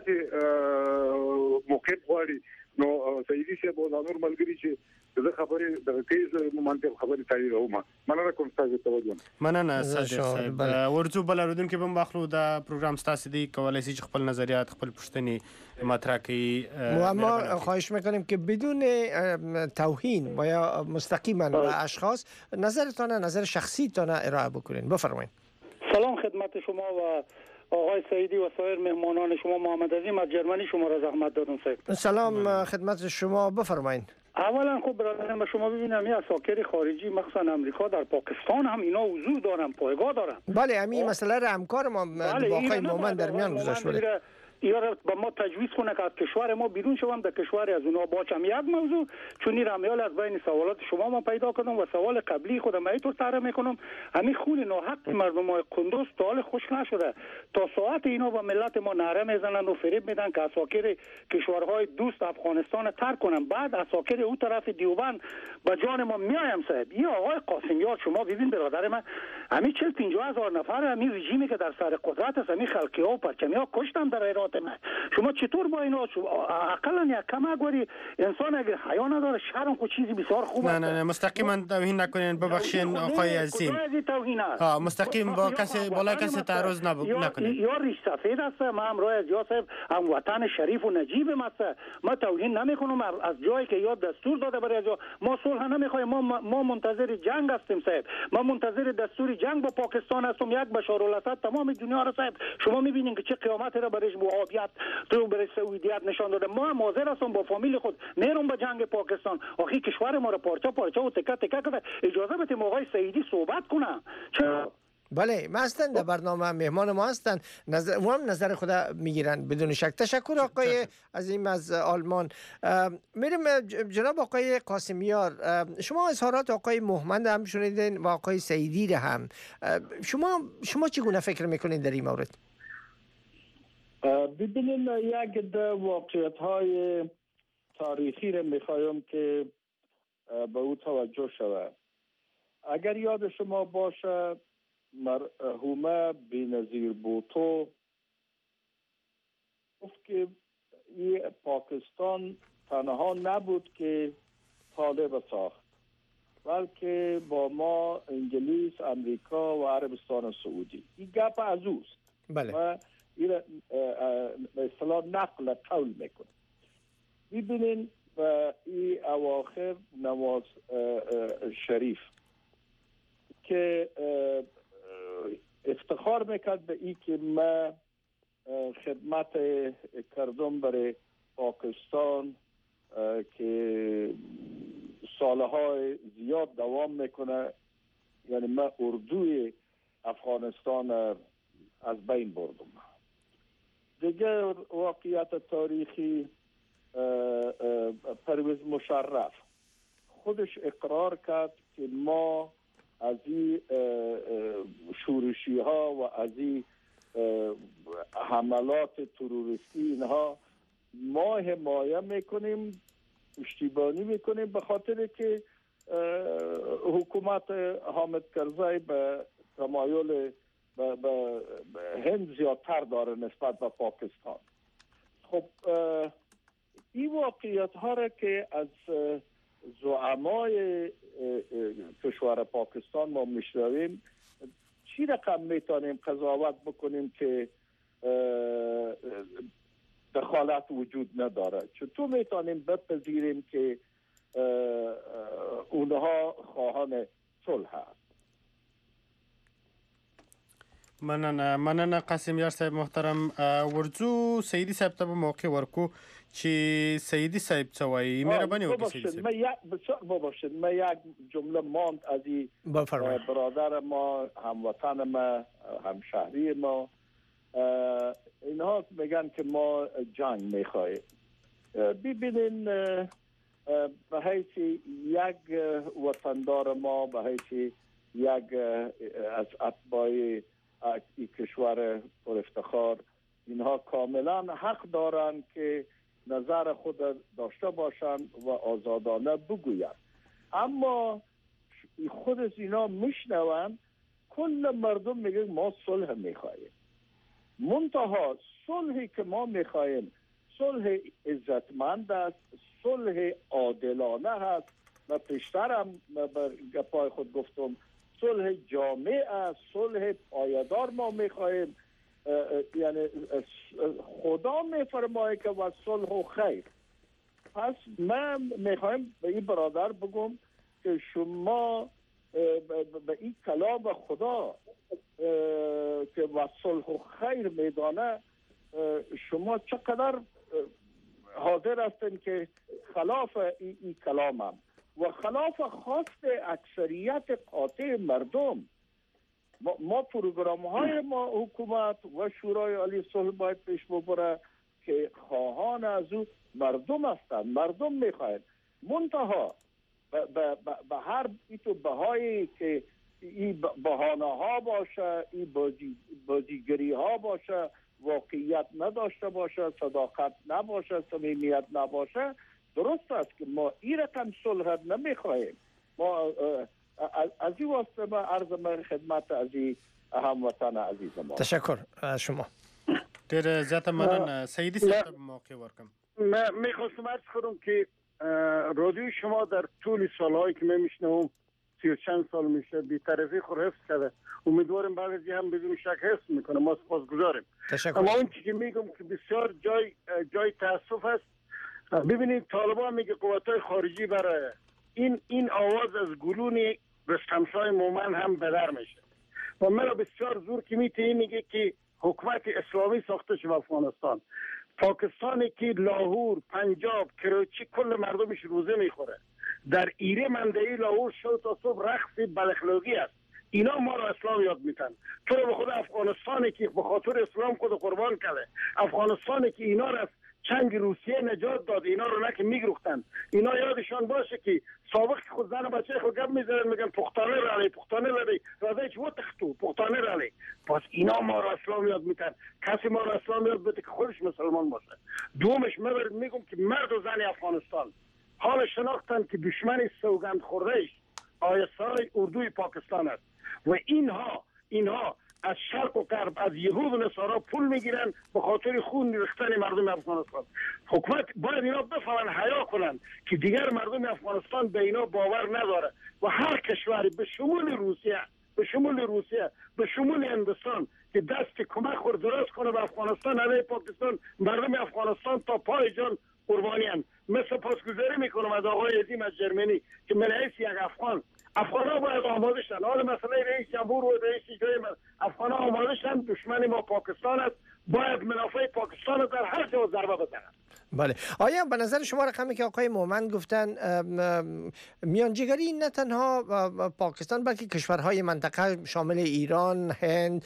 څه موقف غواړي. نو سعیدي صاحب او نور ملګري چې زه خبرې د کیسه مومنته خبرې تایید کوم. مننه کوم تاسو ته وګورم. مننه صادق صاحب. ورته بل اورېدونکو به مخلو دا پروګرام ستاسو دی، کولای شي خپل نظریات خپل پوښتنې مطرح کړي. ما خواهش میکنیم که بدون توهین و یا مستقیما به اشخاص نظرتان نظر شخصیتان ارائه بکنین. بفرمایید. سلام خدمت شما و آقای سعیدی و سایر مهمانان شما. محمد عظیم از جرمنی شما را زحمت دادم صاحب. سلام خدمت شما، بفرمایید. اولا خب برادران به شما ببینم این اساکر خارجی مخصوصا امریکا در پاکستان هم اینا حضور دارن، پایگاه دارن. بله، همین مسئله را همکار ما با آقای مومن در میان گذاشت. بله یا را به ما تجویز کنه که از کشور ما بیرون شوم، در کشور از اونها باچم. یک موضوع چون این رامیال از بین سوالات شما ما پیدا کنم و سوال قبلی خودم اینطور طرح میکنم، همین خون ناحق مردم ما قندوز تا حال خوش نشده. تا ساعت اینا با ملت ما نعره میزنن و فریب میدن که اساکر کشورهای دوست افغانستان ترک کنن، بعد اساکر اون طرف دیوبند با جان ما میایم صاحب. یا آقای قاسمیار شما ببین برادر من، همین چهل پنجاه هزار نفر همین رژیمی که در سر قدرت است، همین خلقی ها و پرچمی ها کشتن در ایران. شما چطور با اینا اقلا یک کم اگوری انسان اگر حیا نداره شرم خود چیزی بسیار خوب است. نه نه نه مستقیما توهین نکنین، ببخشین آقای عظیم. ها مستقیم با کسی بالا کسی تعرض نکنین. یا ریش سفید است، ما همراه از یا صاحب هم وطن شریف و نجیب است. ما توهین نمیکنم از جایی که یا دستور داده برای جا ما صلح نمیخوایم. ما ما منتظر جنگ هستیم صاحب. ما منتظر دستور جنگ با پاکستان هستیم. یک بشار الاسد تمام دنیا را صاحب شما میبینین که چه قیامت را برای وهابیت تو برای سعودیت نشان داده. ما هم حاضر هستیم با فامیل خود میرم به جنگ پاکستان. آخه کشور ما را پارچه پارچه و تکه تکه کرده. اجازه بدیم آقای سعیدی صحبت کنه. چرا بله ما هستن در برنامه مهمان ما هستن نظر و هم نظر خود میگیرن بدون شک. تشکر آقای عظیم از آلمان. میریم جناب آقای قاسمیار، شما اظهارات آقای محمد هم شنیدین و آقای سعیدی هم. شما شما چگونه فکر میکنید در این مورد؟ ببینید یک در واقعیت های تاریخی را میخوایم که به او توجه شود. اگر یاد شما باشه مرحومه بی‌نظیر بوتو گفت که این پاکستان تنها نبود که طالب ساخت، بلکه با ما انگلیس، امریکا و عربستان سعودی. این گپ از اوست. بله. و این به اصطلاح نقل قول میکنه. ببینین و این اواخر نواز شریف که افتخار میکرد به این که من خدمت کردم برای پاکستان که سالهای زیاد دوام میکنه، یعنی من اردوی افغانستان از بین بردم. دیگه واقعیت تاریخی پرویز مشرف خودش اقرار کرد که ما از این شورشی ها و از این حملات تروریستی اینها ما حمایه میکنیم، پشتیبانی میکنیم، به خاطر که حکومت حامد کرزی به تمایل به, به, به هند زیادتر داره نسبت به پاکستان. خب این واقعیت ها را که از زعمای کشور پاکستان ما میشنویم، چی رقم میتونیم قضاوت بکنیم که دخالت وجود نداره؟ چطور میتونیم بپذیریم که اونها خواهان صلح هست؟ مننه مننه قاسمیار صاحب محترم. ورزو سیدی صاحب ته موقع ورکو چې سیدی صاحب څه وایي. مهرباني وکړئ سیدی صاحب. ما یک بسیار ببخشید ما یک جمله ماند از این برادر ما، هموطن ما، همشهری ما. اینها میگن که ما جنگ میخواهیم. ببینین به حیث یک وطندار ما، به حیث یک از اتباع این کشور پر افتخار، اینها کاملا حق دارند که نظر خود داشته باشند و آزادانه بگویند. اما خود از اینا میشنوند کل مردم میگه ما صلح میخواهیم. منتها صلحی که ما میخواهیم صلح عزتمند است، صلح عادلانه هست. و پیشترم به گپای خود گفتم صلح جامع است، صلح پایدار ما میخواهیم. یعنی خدا میفرماید که و صلح و خیر. پس من میخوایم به این برادر بگم که شما به این کلام خدا که و صلح و خیر میدانه، شما چقدر حاضر هستین که خلاف این, این کلامم و خلاف خواست اکثریت قاطع مردم. ما, ما پروگرام های ما حکومت و شورای عالی صلح باید پیش ببره که خواهان از او مردم هستند، مردم میخواهند. منتها به هر ایتو بهایی که این بهانه ها باشه، این بازی بازیگری ها باشه، واقعیت نداشته باشه، صداقت نباشه، صمیمیت نباشه، درست است که ما این رقم صلح نمیخواهیم. ما از این واسطه ما عرض من خدمت از این هموطن عزیز ما. تشکر از شما. دیر زیاد منن. سیدی صاحب موقع ورکم. من میخواستم عرض کنم که رادیو شما در طول سالهایی که من میشنوم، سی و چند سال میشه، بی‌طرفی خود حفظ کرده. امیدوارم بعضی هم بدون شک حفظ میکنه. ما سپاسگزاریم. اما اون چیزی که میگم که بسیار جای جای تاسف است. ببینید طالبان میگه قوت‌های خارجی برای این این آواز از گلون رستم شاه مومن هم بدر میشه و مرا بسیار زور که میته میگه که حکومت اسلامی ساخته شده افغانستان. پاکستانی که لاهور، پنجاب، کراچی کل مردمش روزه میخوره. در ایره منده لاهور شو تا صبح رقص بلخلاقی است اینا ما را اسلام یاد میتن. تو به خود افغانستانی که به خاطر اسلام خود قربان کرده، افغانستانی که اینا را چنگ روسیه نجات داد، اینا رو نه که میگرفتن. اینا یادشان باشه که سابق خود زن بچه خود گپ میزنن میگن پختانه رالی پختانه رالی راځي چې وتښتو پختانه رالی. پس اینا ما را اسلام یاد میتن. کسی ما را اسلام یاد بده که خودش مسلمان باشه. دومش میگم که مرد و زن افغانستان حال شناختن که دشمن سوگند خوردهش آی اس آی اردوی پاکستان است و اینها اینها از شرق و غرب از یهود و نصارا پول میگیرن به خاطر خون ریختن مردم افغانستان. حکومت باید اینا بفهمن، حیا کنن که دیگر مردم افغانستان به اینا باور نداره و هر کشوری به شمول روسیه به شمول روسیه به شمول هندوستان که دست کمک خود درست کنه به افغانستان علیه پاکستان، مردم افغانستان تا پای جان قربانی هستند. مثل پاسگزاری میکنم از آقای عظیم از جرمنی که من رئیس یک افغان افغان ها باید آماده شدن. حال مثلا رئیس جمهور و رئیس جمهور افغان ها آماده شدن. دشمن ما پاکستان است، باید منافع پاکستان در هر جا ضربه بزنند. بله. آیا به نظر شما رقمی که آقای مومن گفتن میانجیگری نه تنها پاکستان بلکه کشورهای منطقه شامل ایران، هند،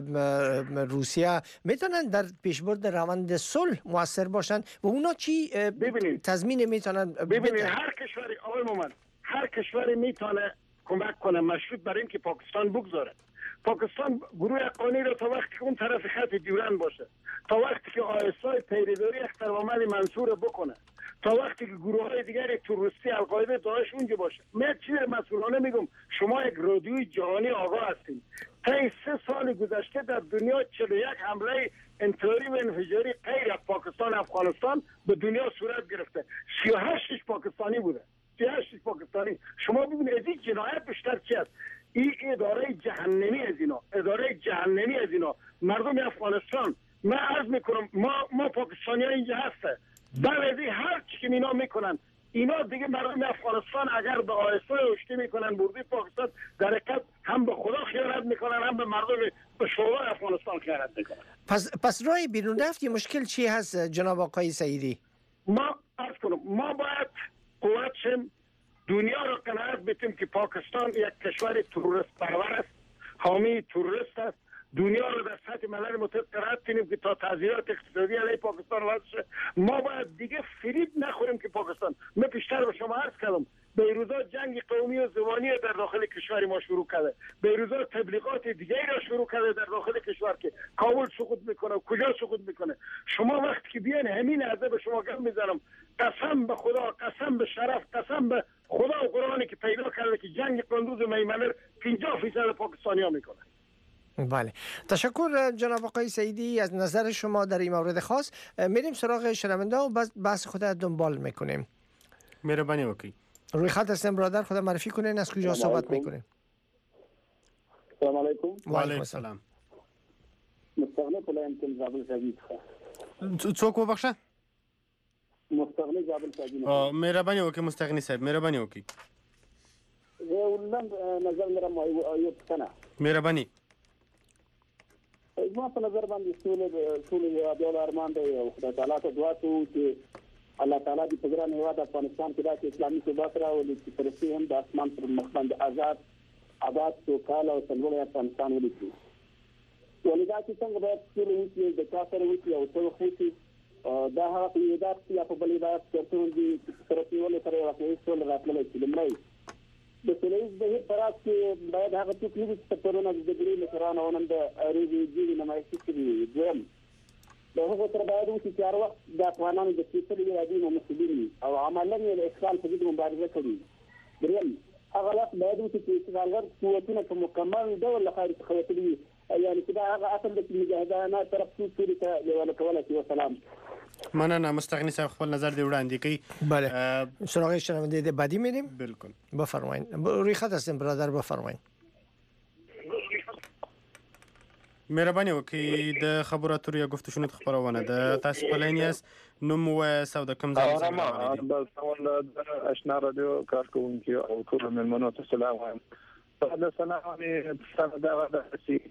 روسیه میتونن در پیشبرد روند صلح موثر باشن و اونا چی تضمین میتونن؟ ببینید هر کشوری آقای مومن هر کشوری میتونه کمک کنه مشروط بر این که پاکستان بگذاره. پاکستان گروه اقانی را تا وقتی که اون طرف خط دیورن باشه، تا وقتی که آی اس آی پیروی اخترامل منصور بکنه، تا وقتی که گروه های دیگر تروریستی القاعده داعش اونجا باشه. من چیز مسئولانه میگم، شما یک رادیوی جهانی آگاه هستین. طی سه سال گذشته در دنیا چهل و یک حمله انتحاری و انفجاری غیر از پاکستان افغانستان به دنیا صورت گرفته. سی و هشتش پاکستانی بوده. سی و هشتش پاکستانی. شما ببینید از این جنایت بیشتر چی است؟ این اداره جهنمی از اینا، اداره جهنمی از اینا. مردم افغانستان، من عرض میکنم ما ما پاکستانی ها اینجا هسته، بعد هر چی که اینا میکنن، اینا دیگه مردم افغانستان اگر به آی اس آی اشتی میکنن بردی پاکستان، در حقیقت هم به خدا خیانت میکنن، هم به مردم به شورای افغانستان خیانت میکنن. پس پس راه بیرون رفت مشکل چی هست جناب آقای سعیدی؟ ما عرض کنم ما باید قوت شیم، دنیا را قناعت بدیم که پاکستان یک کشور تروریست پرور است، حامی تروریست است. دنیا را در سطح ملل متحد قرار کنیم که تا تعزیرات اقتصادی علیه پاکستان وضع شه. ما باید دیگه فریب نخوریم که پاکستان، من پیشتر به شما عرض کردم، بیروزا جنگ قومی و زبانی در داخل کشور ما شروع کرده، بیروزا تبلیغات دیگری را شروع کرده در داخل کشور که کابل سقوط میکنه، کجا سقوط میکنه. شما وقتی که بیان همین عرضه به شما گم میزنم، قسم به خدا، قسم به شرف، قسم به خدا و قرآنی که پیدا کرده که جنگ قندوز و میمنه پنجاه فیصد پاکستانی ها میکنه. بله، تشکر جناب آقای سعیدی از نظر شما در این مورد خاص. میریم سراغ شنونده و بحث خود دنبال میکنیم. مهربانی وکیل. روی خط هستیم برادر، خود معرفی کنین از کجا صحبت میکنیم؟ سلام علیکم. و علیکم السلام. مستغنی پلایم تل زابل سعید خو څوک وبخښه؟ مستغنی زابل سعید. مهربانی وکیل مستغنی صاحب، مهربانی وکیل. ولن نظر مرم ایوب سنه. مهربانی. زما په نظر باندې ټول ټول یو ارمان دی او خدای تعالی ته دعا کوو چې الله تعالی دې په ګران هېواد افغانستان کې داسې اسلامي ثبات راولي چې فلسطین هم د اسمان پر مخ باندې آزاد آباد سوکاله او سرلوړی افغانستان ولیکي. ولې دا چې څنګه باید ټول وکړي د چا سره وکړي او څه وکړي دا هغه قیودات چې یا په بلې باید چېرته دي طرف نیولې سره یو واقعي سوله راتللی شي. لومړی د سولهییز بهیر په راز کې باید هغه څوک نه وي چې پرونه د جګړې مشران او نن د اړیکې جوړې نمایشي کړي. دویم د هغو سره باید وشي چې هر وخت د افغانانو د سپېڅلي ارادې مسؤلین او عملاً یې د اشغال په ضد مبارزه کړې. دریم هغه وخت باید وشي چې اشغالګر قوتونه په مکمل ډول له خارج څخه وتلي وي، یعنې چې دا هغه اصل د مجاهدانه طرف سوري ته لیواله کولی شي. وسلام. مننه. مستغنی صاحب خپل نظر دی وړاندې کوي. بله، سراغ شنونده بعدی میریم. بالکل بفرمایید. روی خط هستیم برادر، بفرمایید. مهرباني وکړئ د خبرو اترو یا گفت و شنود خبرونه ده. تاسو په لین یاست، نوم ووایاست او د کوم ځای څخه راغلي دي؟ د سوال د اشنا رادیو کارکونکي او ټول مېلمنو ته سلام وایم. د سلام په دغه د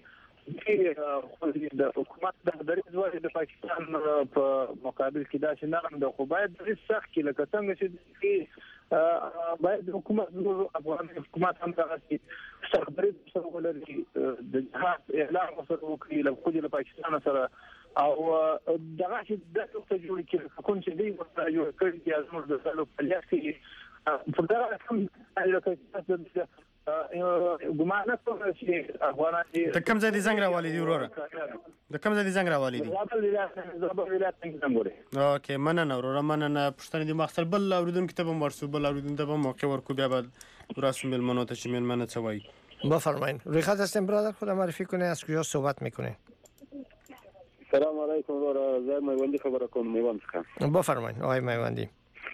د حکومت د دریځ وایي د پاکستان په مقابل کې دا چې نرم ده، خو باید دریځ سخت کړي لکه څنګه چې باید حکومت افغان حکومت هم دغسې مستقبل سره ولري د جهاد اعلان سره وکړي له خود له پاکستان سره او دغه چې د څه جوړ کړي کوم چې دی ورته یو کړي چې ازمر د سلو په لیاقتي په دا کوم چې ګمان کوم چې افغانان د کوم ځای د زنګ راوالي دی وروره د کوم ځای د زنګ راوالي دی زابل ولایت څنګه اوکې مننه وروره مننه پښتنې د مخسر بل اوریدونکو ته به ورسو بل اوریدونکو ته به موقع ورکو بیا بعد ورسو میلمنو ته چې میلمنه څه وایي بفرمایید روی خط هستیم برادر خود معرفی کنه از کجا صحبت میکنه سلام علیکم ورحمت الله میوندی خبره کوم میوند څخه بفرمایید آقای میوندی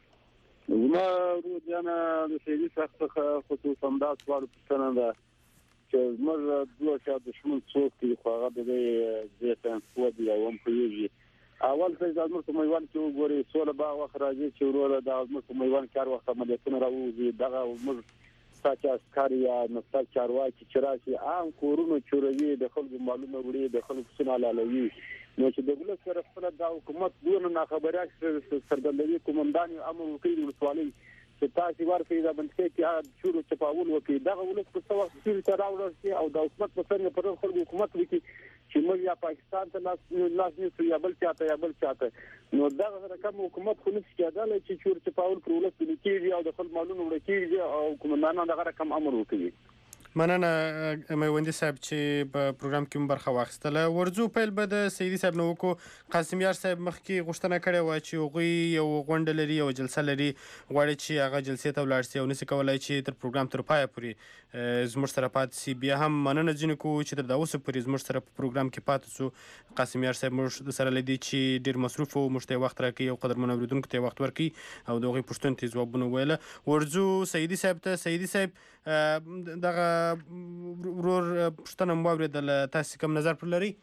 ما رو جانا د سیدی څخه خصوصا دا سوال پوښتنه ده چې موږ دوه چا دشمن څوک دی خو هغه د زیاتن قوت دی او هم پیږي اول ځای د موږ په میوان کې وګوري سوله باغ وخت راځي چې وروره د موږ په میوان کار وخت عملیاتونه راوځي دغه موږ ساچ اسکار یا نفسل چارواکي چې راشي عام کورونو چوروي د خلکو مالونه وړي د خلکو سونه لالوي نو چې د دولت سره خپل د حکومت دونه ناخبريات سرګندوي کومندان امر وکړي ولسوالۍ چې تاسو ورته د بنځکې کې شروع چپاول وکړي دغه ولس په څو وخت کې تراوړل او د حکومت په څنګه پر خلکو حکومت وکړي چې موږ یا پاکستان ته لاس لاس نیسو یا بل چاته یا بل چاته نو دغه رقم حکومت خو نشي کېدای چې چور چپاول پر ولس کې او د خپل مالونو ورکیږي او کومندانان دغه رقم امر وکړي مننه میوندی صاحب چې په پروګرام کې برخه واخیستله ورځو پیل به د سیدی صاحب نو کو قاسم یار صاحب مخکې غوښتنه کړې و چې هغوی یو غونډه لري او جلسه لري غواړي چې هغه جلسې ته ولاړ شي او نشي کولای چې تر پروګرام تر پایه پورې زموږ سره پاتې شي بیا هم مننه ځینې کوو چې تر دا اوسه پورې زموږ سره په پروګرام کې پاتې شو قاسم یار صاحب موږ سره لدی چې ډېر مصروف او موږ ته وخت راکړي او قدرمن اوریدونکو ته وخت ورکړي او د هغوی پوښتنو ته ځوابونه ویله ورځو سیدی صاحب ته سیدی صاحب دغه ورور پښتنه مو اوریدله تاسو کوم نظر پر لري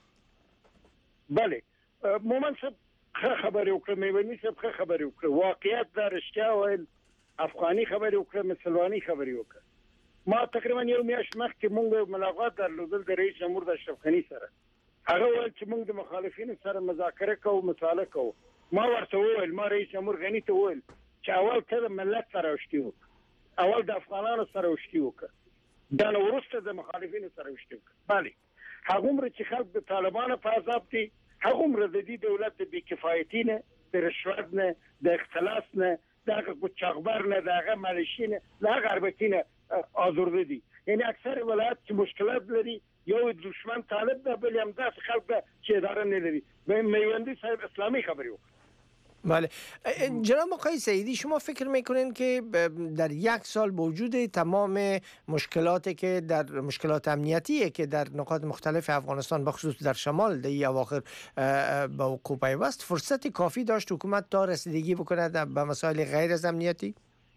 بله مومن صاحب ښه خبرې وکړه میوندي صاحب ښه خبرې وکړه واقعیت دا رښتیا ویل افغاني خبرې وکړه مسلماني خبرې وکړه ما تقریبا یو میاشت مخکې موږ ملاقات درلودل د رئیس جمهور د اشرف غني سره هغه ویل چې موږ د مخالفینو سره مذاکره کوو مصالحه کوو ما ورته وویل ما رئیس جمهور غني ته وویل چې اول ته د ملت سره وشتي وکړه اول د افغانانو سره وشتي وکړه دا نو وروسته د مخالفینو سره وشتي وکړه بله هغومره چې خلک د طالبانو په عذاب دي هغومره د دې دولت د بېکفایتي نه د رشوت نه د اختلاس نه د هغه قوچاقبر نه د هغه مالشي نه د هغه اربکي نه آزرده دي یعنی اکثر ولایت چې مشکلات لري یو دشمن طالب ده بل هم داسې خلک ده چې اداره نه لري میوندی صاحب اسلامی خبری وکړه بله جناب آقای سعیدی شما فکر میکنین که در یک سال با وجود تمام مشکلاتی که در مشکلات امنیتیه که در نقاط مختلف افغانستان بخصوص در شمال در این اواخر با وقوع پیوست فرصت کافی داشت حکومت تا رسیدگی بکنه به مسائل غیر از امنیتی؟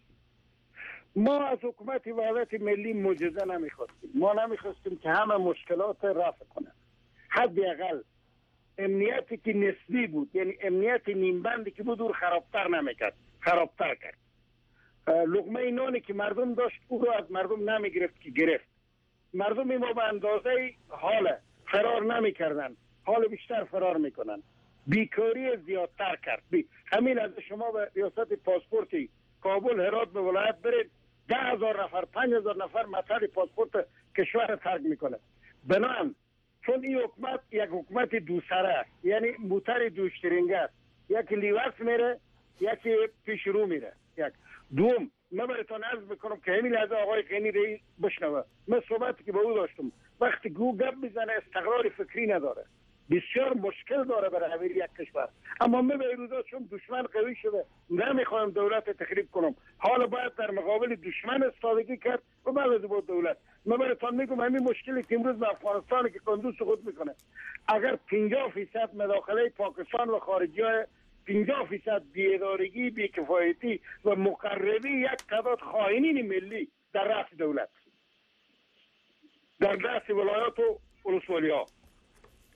ما از حکومت وحدت ملی معجزه نمیخواستیم ما نمیخواستیم که همه مشکلات رفع کنه حداقل امنیتی که نسبی بود یعنی امنیت نیمبندی که بود او خرابتر نمیکرد خرابتر کرد لقمه نانی که مردم داشت او رو از مردم نمیگرفت که گرفت مردم ما به اندازه حال فرار نمیکردن حال بیشتر فرار میکنن بیکاری زیادتر کرد بی. همین از شما به ریاست پاسپورتی کابل هرات به ولایت برید ده هزار نفر پنج هزار نفر مطل پاسپورت کشور ترک میکنه بنان چون این حکومت یک حکومت دوسره است یعنی موتر دوشترینگه است یکی لیورس میره یکی پیش رو میره یک دوم من براتون عرض میکنم که همین لحظه آقای غنی رئیس بشنوه من صحبتی که با او داشتم وقتی گو گپ میزنه استقرار فکری نداره بسیار مشکل داره برای حویل یک کشور اما من به روزا چون دشمن قوی شده نمیخوام دولت تخریب کنم حالا باید در مقابل دشمن استادگی کرد و بعد از با دولت من براتون میگم همین مشکلی که امروز به افغانستان که کندو سقوط میکنه اگر پنجاه فیصد مداخله پاکستان و خارجی های پنجاه فیصد بی‌ادارگی بی‌کفایتی و مقربی یک تعداد خائنین ملی در رأس دولت در دست ولایات و ولسوالی ها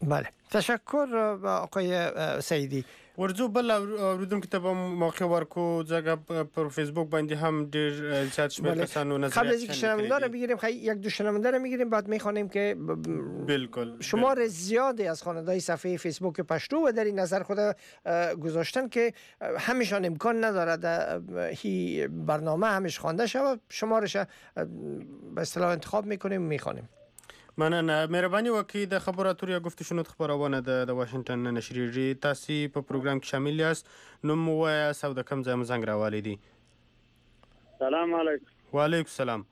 بله تشکر آقای سعیدی. ورځو بل اوریدونکو ته به موقع ورکو ځکه پر فیسبوک باندې هم ډیر زیات شمیر کسانو نظریات قبل از اینکه شنونده رو بگیریم خیلی یک دو شنونده رو میگیریم بعد میخوانیم که بالکل شمار زیادی از خواننده‌های صفحه فیسبوک پشتو و در این نظر خود گذاشتن که همیشان امکان ندارد هی برنامه همیش خوانده شود، شمارش به اصطلاح انتخاب میکنیم میخوانیم. مننه. مهرباني وکړئ د خبرو اترو یا گفت شنود خبرونه د واشنگټن نشریږي. تاسو په پروګرام کې شامل یاست. نو مو وایاست او د کوم ځای مو زنګ راوړی دی؟ سلام علیکم. وعلیکم السلام.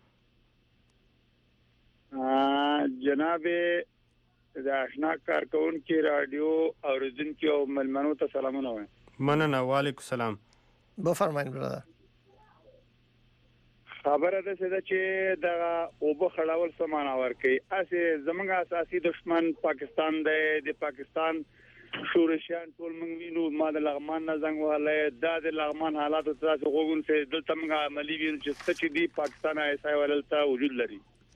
جناب د آشنا کارکونکو رادیو اوریدونکو او ملمنو ته سلامونه وایم. مننه. وعلیکم السلام. بفرمایئ برادر. خبره ده چې د اوبو خړاول سمانه ورکي اسه زمونږ اساسي دشمن پاکستان دی. د پاکستان شورشیان ټول موږ وینو. ما د لغمان نه زنګ وهله د لغمان حالات تاسو غوګون سه دلته موږ عملی وینو چې څه دی پاکستان ایسای ولته وجود لري.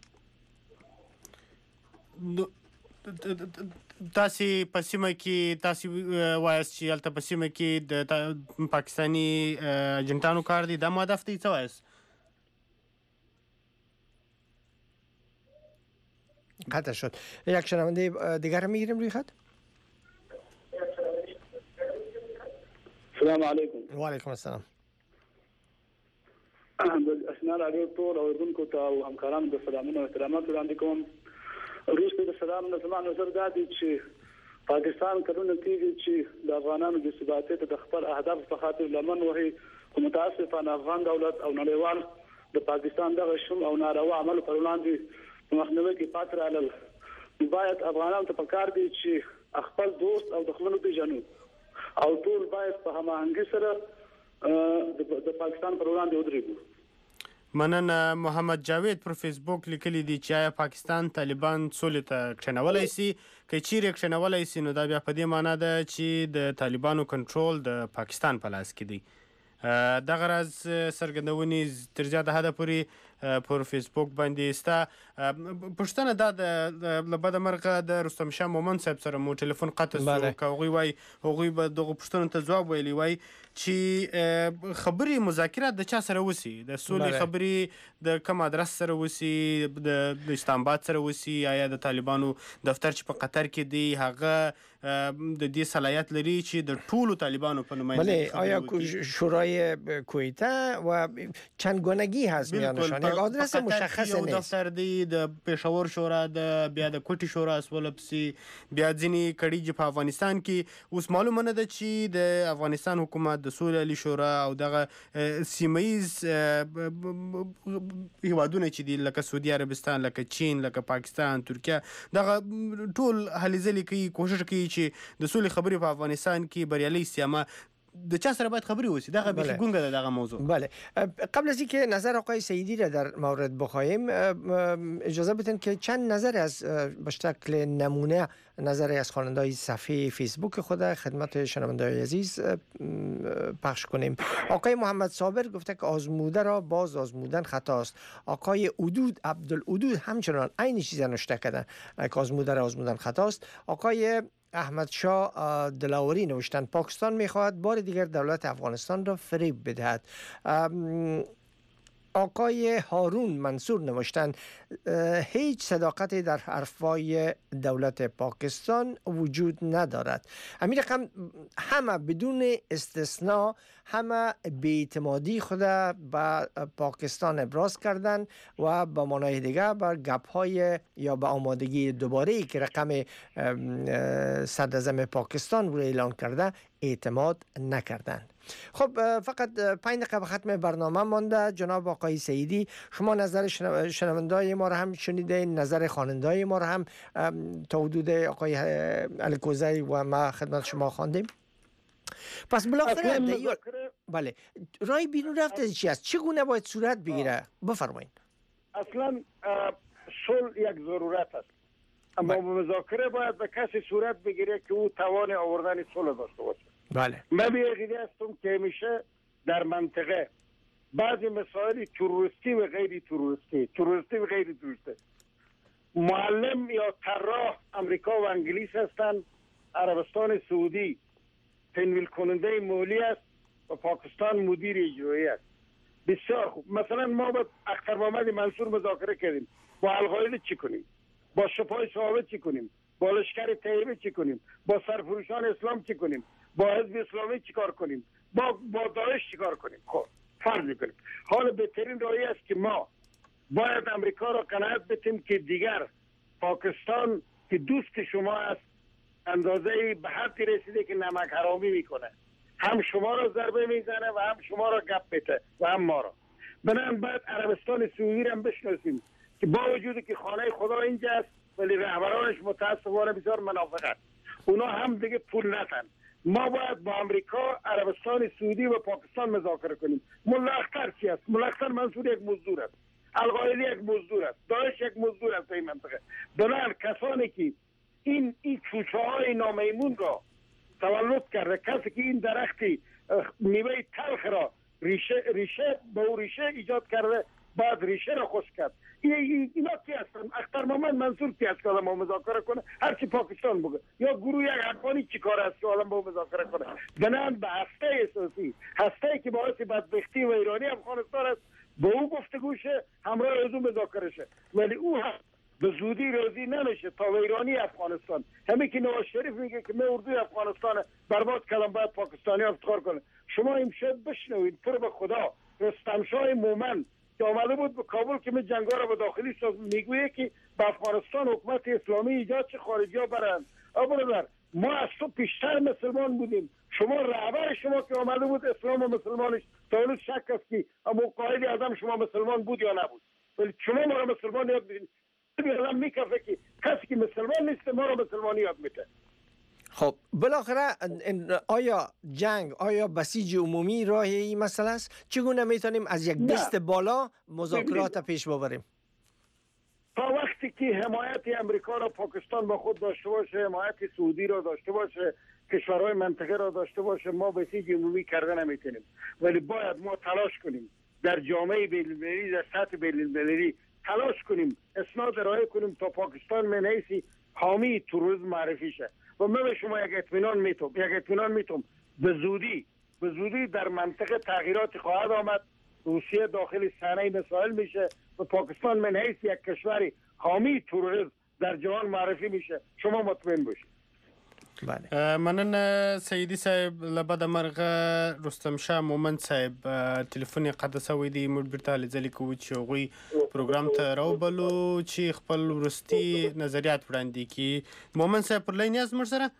تاسو پسیمه کې تاسو وایس چې الته پسیمه کې د پاکستانی جنټانو کار دي د مهدف دي څه وایس؟ قطع شد. یک شنونده دیگر رو میگیریم روی خط. السلام علیکم. و علیکم السلام. اسناد رادیو ټول اوریدونکو ته او همکارانو د سلامونو او احترامات وړاندې کوم. وروسته د سلام نه زما نظر دا دی چې پاکستان کلونه کېږي چې د افغانانو د ثبات ته د خپل اهداف په خاطر لمن وهي. متاسفانه افغان دولت او نړیوال د پاکستان دغه شوم او ناروا عمل پر وړاندې مخنیوي کې پاتې راغلل. باید افغانانو ته پکار دي چې خپل دوست او دښمنو پیژنو او ټول باید په هماهنګي سره د پاکستان پر وړاندې ودرېږو. مننه. محمد جاوید پر فیسبوک لیکلی دی چې آیا پاکستان طالبان سولې ته کښېنولی سي؟ که چیرې کښېنولی سي نو دا بیا په دې معنا ده چې د طالبانو کنټرول د پاکستان په لاس کې دی. دغه راز څرګندونې تر زیاته حده پورې پر فیسبوک باندې ستا پوښتنه دا د له بده مرغه د رستم شاه مومند صاحب سره مو ټلیفون قطع شو که هغوی وایي هغوی به دغو پوښتنو ته ځواب ویلی وای چې خبرې مذاکرات د چا سره وسي؟ د سولې خبرې د کوم ادرس سره وسي؟ د اسلامباد سره وسي؟ آیا د طالبانو دفتر چې په قطر کې دی هغه د دې صلاحیت لري چې د ټولو طالبانو په نمایندګۍ بله آیا شورای کویته و چند گونگی هست میانشان؟ یک آدرس مشخص نیست. دفتر دی د پېښور شورا د بیا د کوټي شورا اسوله پسې بیا ځینې کړي په افغانستان کې اوس معلومه نه ده چې د افغانستان حکومت د سولې عالي شورا او دغه سیمه ییز هیوادونه چې دي لکه سعودي عربستان لکه چین لکه پاکستان ترکیه دغه ټول هلې ځلې کوي کوشش کوي چې د سولې خبرې په افغانستان کې بریالۍ سي. اما د چا سره باید خبرې وسی؟ دغه بیخي ګونګه ده دغه موضوع. بله قبل از اینکه نظر آقای سعیدی را در مورد بخواهیم اجازه بدین که چند نظر از به شکل نمونه نظر از خواننده‌های صفحه فیسبوک خود خدمت شنونده‌های عزیز پخش کنیم. آقای محمد صابر گفته که آزموده را باز آزمودن خطاست. آقای ادود عبدالودود همچنان عین چیز نوشته کردن که آزموده را آزمودن خطاست. آقای احمد شاه دلاوری نوشتن پاکستان میخواهد بار دیگر دولت افغانستان را فریب بدهد. آقای هارون منصور نوشتن هیچ صداقتی در حرفای دولت پاکستان وجود ندارد. همین رقم همه بدون استثناء همه بی‌اعتمادی خود به پاکستان ابراز کردند و به معنای دیگه بر گپ‌های یا به آمادگی دوباره که رقم صدراعظم پاکستان رو اعلان کرده اعتماد نکردند. خب فقط پنج دقیقه به ختم برنامه مانده. جناب آقای سعیدی شما نظر شنونده‌های ما را هم شنیدین، نظر خواننده‌های ما را هم تا حدود آقای علیکوزی و ما خدمت شما خواندیم. پس بالاخره یا... بله رای بیرون رفته چی است؟ چگونه باید صورت بگیره؟ بفرمایید. اصلا صلح یک ضرورت است اما مذاکره باید به کسی صورت بگیره که او توان آوردن صلح داشته باشه. بله من به عقیده هستم که همیشه در منطقه بعضی مسائل تروریستی و غیر تروریستی تروریستی و غیر تروریستی معلم یا طراح امریکا و انگلیس هستند، عربستان سعودی تنویل کننده مالی است و پاکستان مدیر اجرایی است. بسیار خوب. مثلا ما با اختر محمد منصور مذاکره کردیم، با القاعده چی کنیم، با سپاه صحابه چی کنیم، با لشکر طیبه چی کنیم، با سرفروشان اسلام چی کنیم، با حزب اسلامی چی کار کنیم، با با داعش چی کار کنیم. خب فرض کنیم حال بهترین راهی است که ما باید امریکا را قناعت بدیم که دیگر پاکستان که دوست شما است اندازه به حدی رسیده که نمک حرامی میکنه، هم شما را ضربه میزنه و هم شما را گپ میته و هم ما را. بنابراین باید عربستان سعودی را هم بشناسیم که با وجودی که خانه خدا اینجا است ولی رهبرانش متاسفانه بسیار منافق است، اونا هم دیگه پول ندن. ما باید با امریکا، عربستان سعودی و پاکستان مذاکره کنیم. ملا اختر چی است؟ ملا اختر منصور یک مزدور است، القاعده یک مزدور است، داعش یک مزدور است. این منطقه بنابراین کسانی که این این چوچه های نامیمون را تولد کرده، کسی که این درختی میوه تلخ را ریشه ریشه به او ریشه ایجاد کرده، بعد ریشه را خشک کرد. این اینا کی هستن؟ اختر محمد منصور کی است که آدم با مذاکره کنه؟ هرچی پاکستان بگه، یا گروه یک افغانی چی کار است که آدم با مذاکره کنه؟ بنابراین به هسته اساسی، هسته که باعث بدبختی و ایرانی افغانستان است، به او گفتگوشه، همراه از او مذاکره شه. ولی او هم به زودی راضی نمیشه تا ایرانی افغانستان، همین که نواز شریف میگه که من اردوی افغانستان برباد کردم، باید پاکستانی افتخار کنه. شما امشب بشنوید پر به خدا رستم شاه مومن که آمده بود به کابل که من جنگا را به داخلی ساز، میگویه که به افغانستان حکومت اسلامی ایجاد چه خارجی ها برند. برادر ما از تو پیشتر مسلمان بودیم، شما رهبر شما که آمده بود اسلام و مسلمانش تا شک است که اما قائدی اعظم شما مسلمان بود یا نبود، ولی شما ما را مسلمان یاد میدین. الان میکفه که کسی که مسلمان نیست ما را مسلمانی یاد میده. خب بالاخره آیا جنگ، آیا بسیج عمومی راه این مسئله است؟ چگونه میتونیم از یک دست بالا مذاکرات پیش ببریم؟ تا وقتی که حمایت امریکا را پاکستان با خود داشته باشه، حمایت سعودی را داشته باشه، کشورهای منطقه را داشته باشه، ما بسیج عمومی کرده نمیتونیم. ولی باید ما تلاش کنیم در جامعه بین‌المللی، در سطح بین‌المللی تلاش کنیم، اسناد ارائه کنیم تا پاکستان من حیث حامی تروریسم معرفی شه. و من به شما یک اطمینان میتم یک اطمینان میتم به زودی به زودی در منطقه تغییرات خواهد آمد. روسیه داخل صحنه مسائل میشه و پاکستان من حیث یک کشور حامی تروریسم در جهان معرفی میشه. شما مطمئن باشید. بله. مننه سیدی صاحب. لبد مرغه رستم شاه مومن صاحب تلیفون قطع شوی دی، موږ بیرته لیدلې کوو چې هغوی پروګرام ته راوبلو چې خپل وروستي نظریات وړاندې کړي. مومن صاحب پر لاین یاست موږ سره؟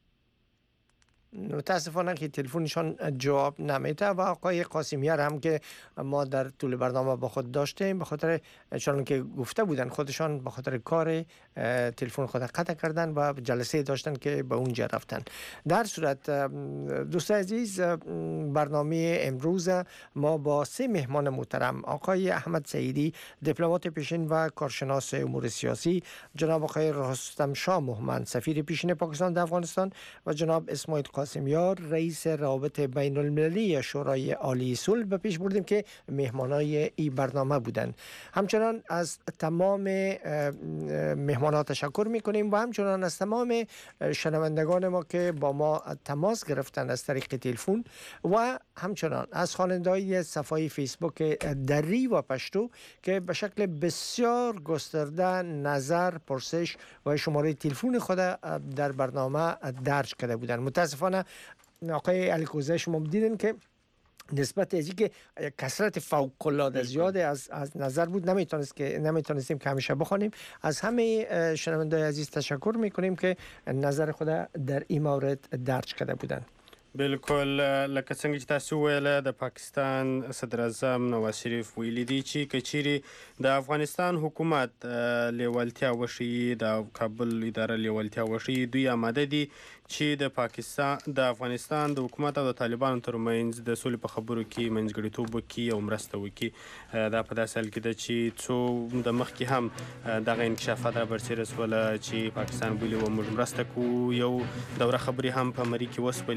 متاسفانه که تلفنشان جواب نمیده و آقای قاسمیار هم که ما در طول برنامه با خود داشتیم به خاطر چون که گفته بودن خودشان به خاطر کار تلفن خود قطع کردن و جلسه داشتن که به اونجا رفتن. در صورت دوستان عزیز، برنامه امروز ما با سه مهمان محترم، آقای احمد سعیدی دیپلمات پیشین و کارشناس امور سیاسی، جناب آقای رستم شاه مومن سفیر پیشین پاکستان در افغانستان و جناب اسماعیل قاسمیار رئیس روابط بین المللی شورای عالی صلح به پیش بردیم که مهمانای این برنامه بودند. همچنان از تمام مهمانان تشکر میکنیم و همچنان از تمام شنوندگان ما که با ما تماس گرفتن از طریق تلفن و همچنان از خواننده‌های صفحه فیسبوک دری و پشتو که به شکل بسیار گسترده نظر، پرسش و شماره تلفن خود در برنامه درج کرده بودند. متاسفانه آقای علی کوزه شما دیدین که نسبت از اینکه کثرت فوق العاده زیاد از از نظر بود نمیتونست که نمیتونستیم که همیشه بخونیم. از همه شنوندگان عزیز تشکر میکنیم که نظر خود در این مورد درج کرده بودند. بالکل لکه څنګه چې تاسو ویل د پاکستان صدر اعظم نواز شریف ویلي دي چې کچيري د افغانستان حکومت لیوالتیا وشي، د کابل اداره لیوالتیا وشي، دوی آماده دي چې د پاکستان د افغانستان د حکومت او د طالبانو ترمنځ د سولې په خبرو کې منځګړیتوب وکړي او مرسته وکړي. دا په داسې حال کې ده چې څو د مخکې هم دغه انکشافات را برسېره سوله چې پاکستان بولي و موږ مرسته کوو. یو دوره خبرې هم په مري کې وسولې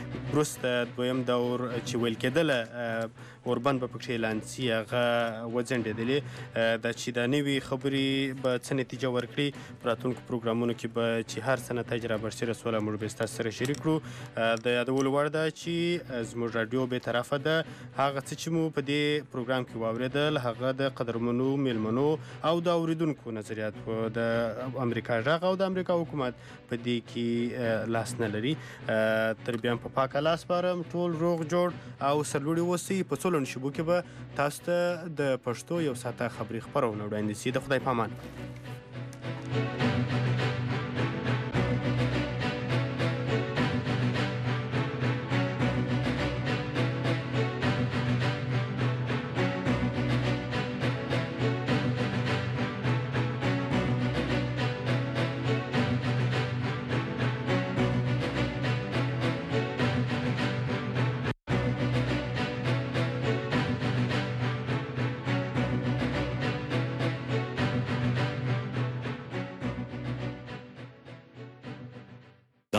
وروسته دویم دور چې ویل کېدله اوربند به پکې اعلان سي هغه وځنډېدلې دا چې دا نوي خبرې به څه نتیجه ورکړي په راتلونکو پروګرامونو کې به چې هر څه نتایج رابرسېره سوله موږ به ستاسو سره شریک کړو د یادولو وړ ده چې زموږ راډیو بېطرفه ده هغه څه چې مو په دې پروګرام کې واورېدل هغه د قدرمنو میلمنو او د اورېدونکو نظریات د امریکا غږ او د امریکا حکومت په دې کې لاس نه لري تر بیا په پاکه لاس سپارم ټول روغ جوړ او سرلوړي اوسئ په څو لنډو شېبو کې به تاسو ته د پښتو یو ساعته خبري خپرونه وړاندې سي د خدای په امان